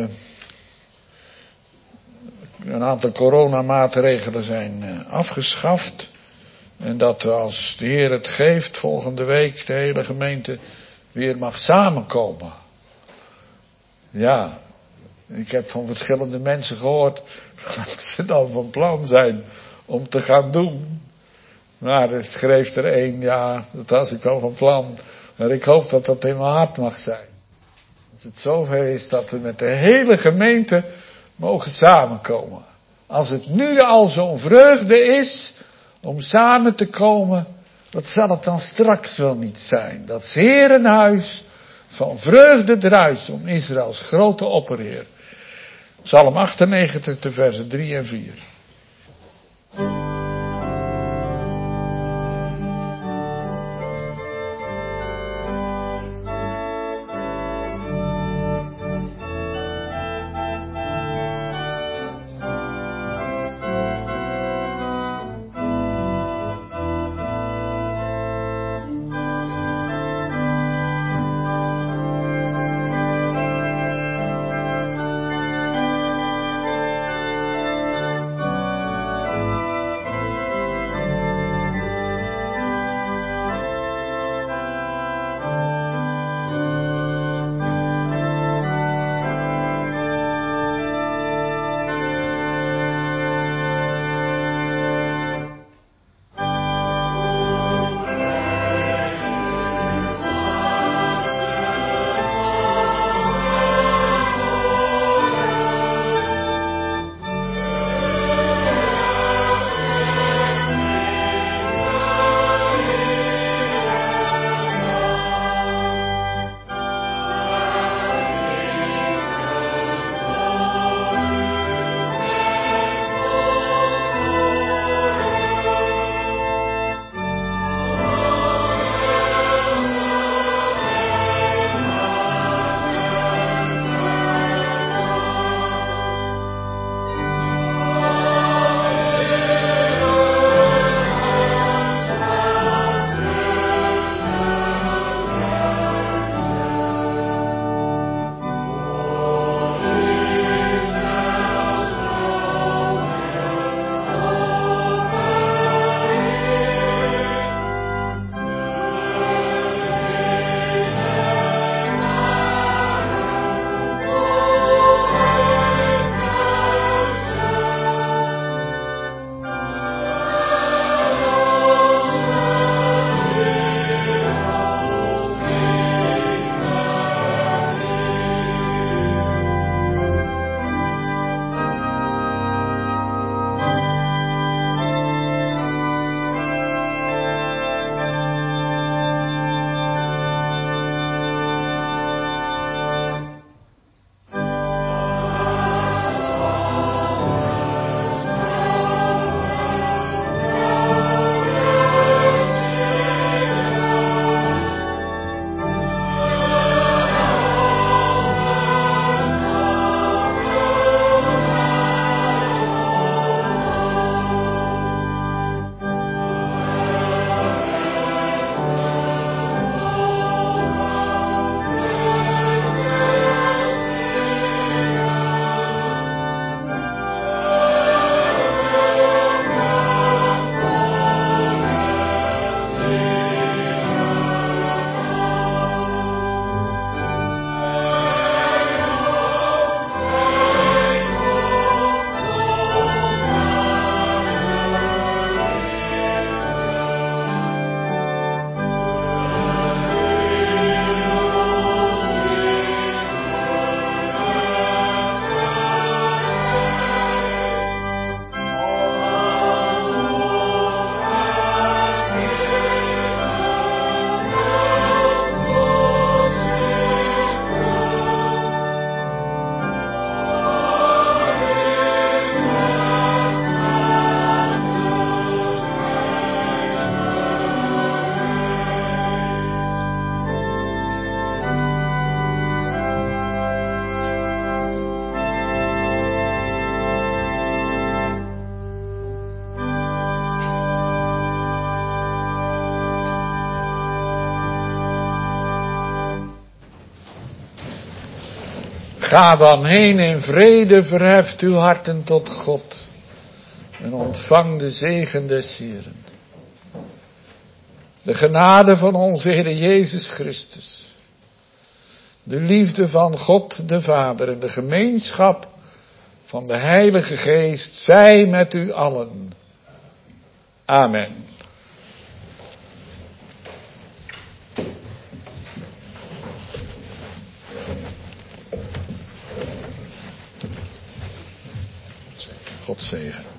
een aantal coronamaatregelen zijn uh, afgeschaft. En dat we, als de Heer het geeft, volgende week de hele gemeente weer mag samenkomen. Ja, ik heb van verschillende mensen gehoord dat ze dan van plan zijn om te gaan doen. Maar er schreef er een, ja, dat was ik wel van plan. Maar ik hoop dat dat in mijn hart mag zijn. Als het zover is dat we met de hele gemeente mogen samenkomen. Als het nu al zo'n vreugde is om samen te komen, wat zal het dan straks wel niet zijn? Dat 's Heerenhuis van vreugde druist om Israëls grote opperheer. Psalm achtennegentig, de versen drie en vier. Ga dan heen in vrede, verheft uw harten tot God. En ontvang de zegen des Heeren. De genade van onze Heer Jezus Christus. De liefde van God de Vader en de gemeenschap van de Heilige Geest zij met u allen. Amen. God zegen.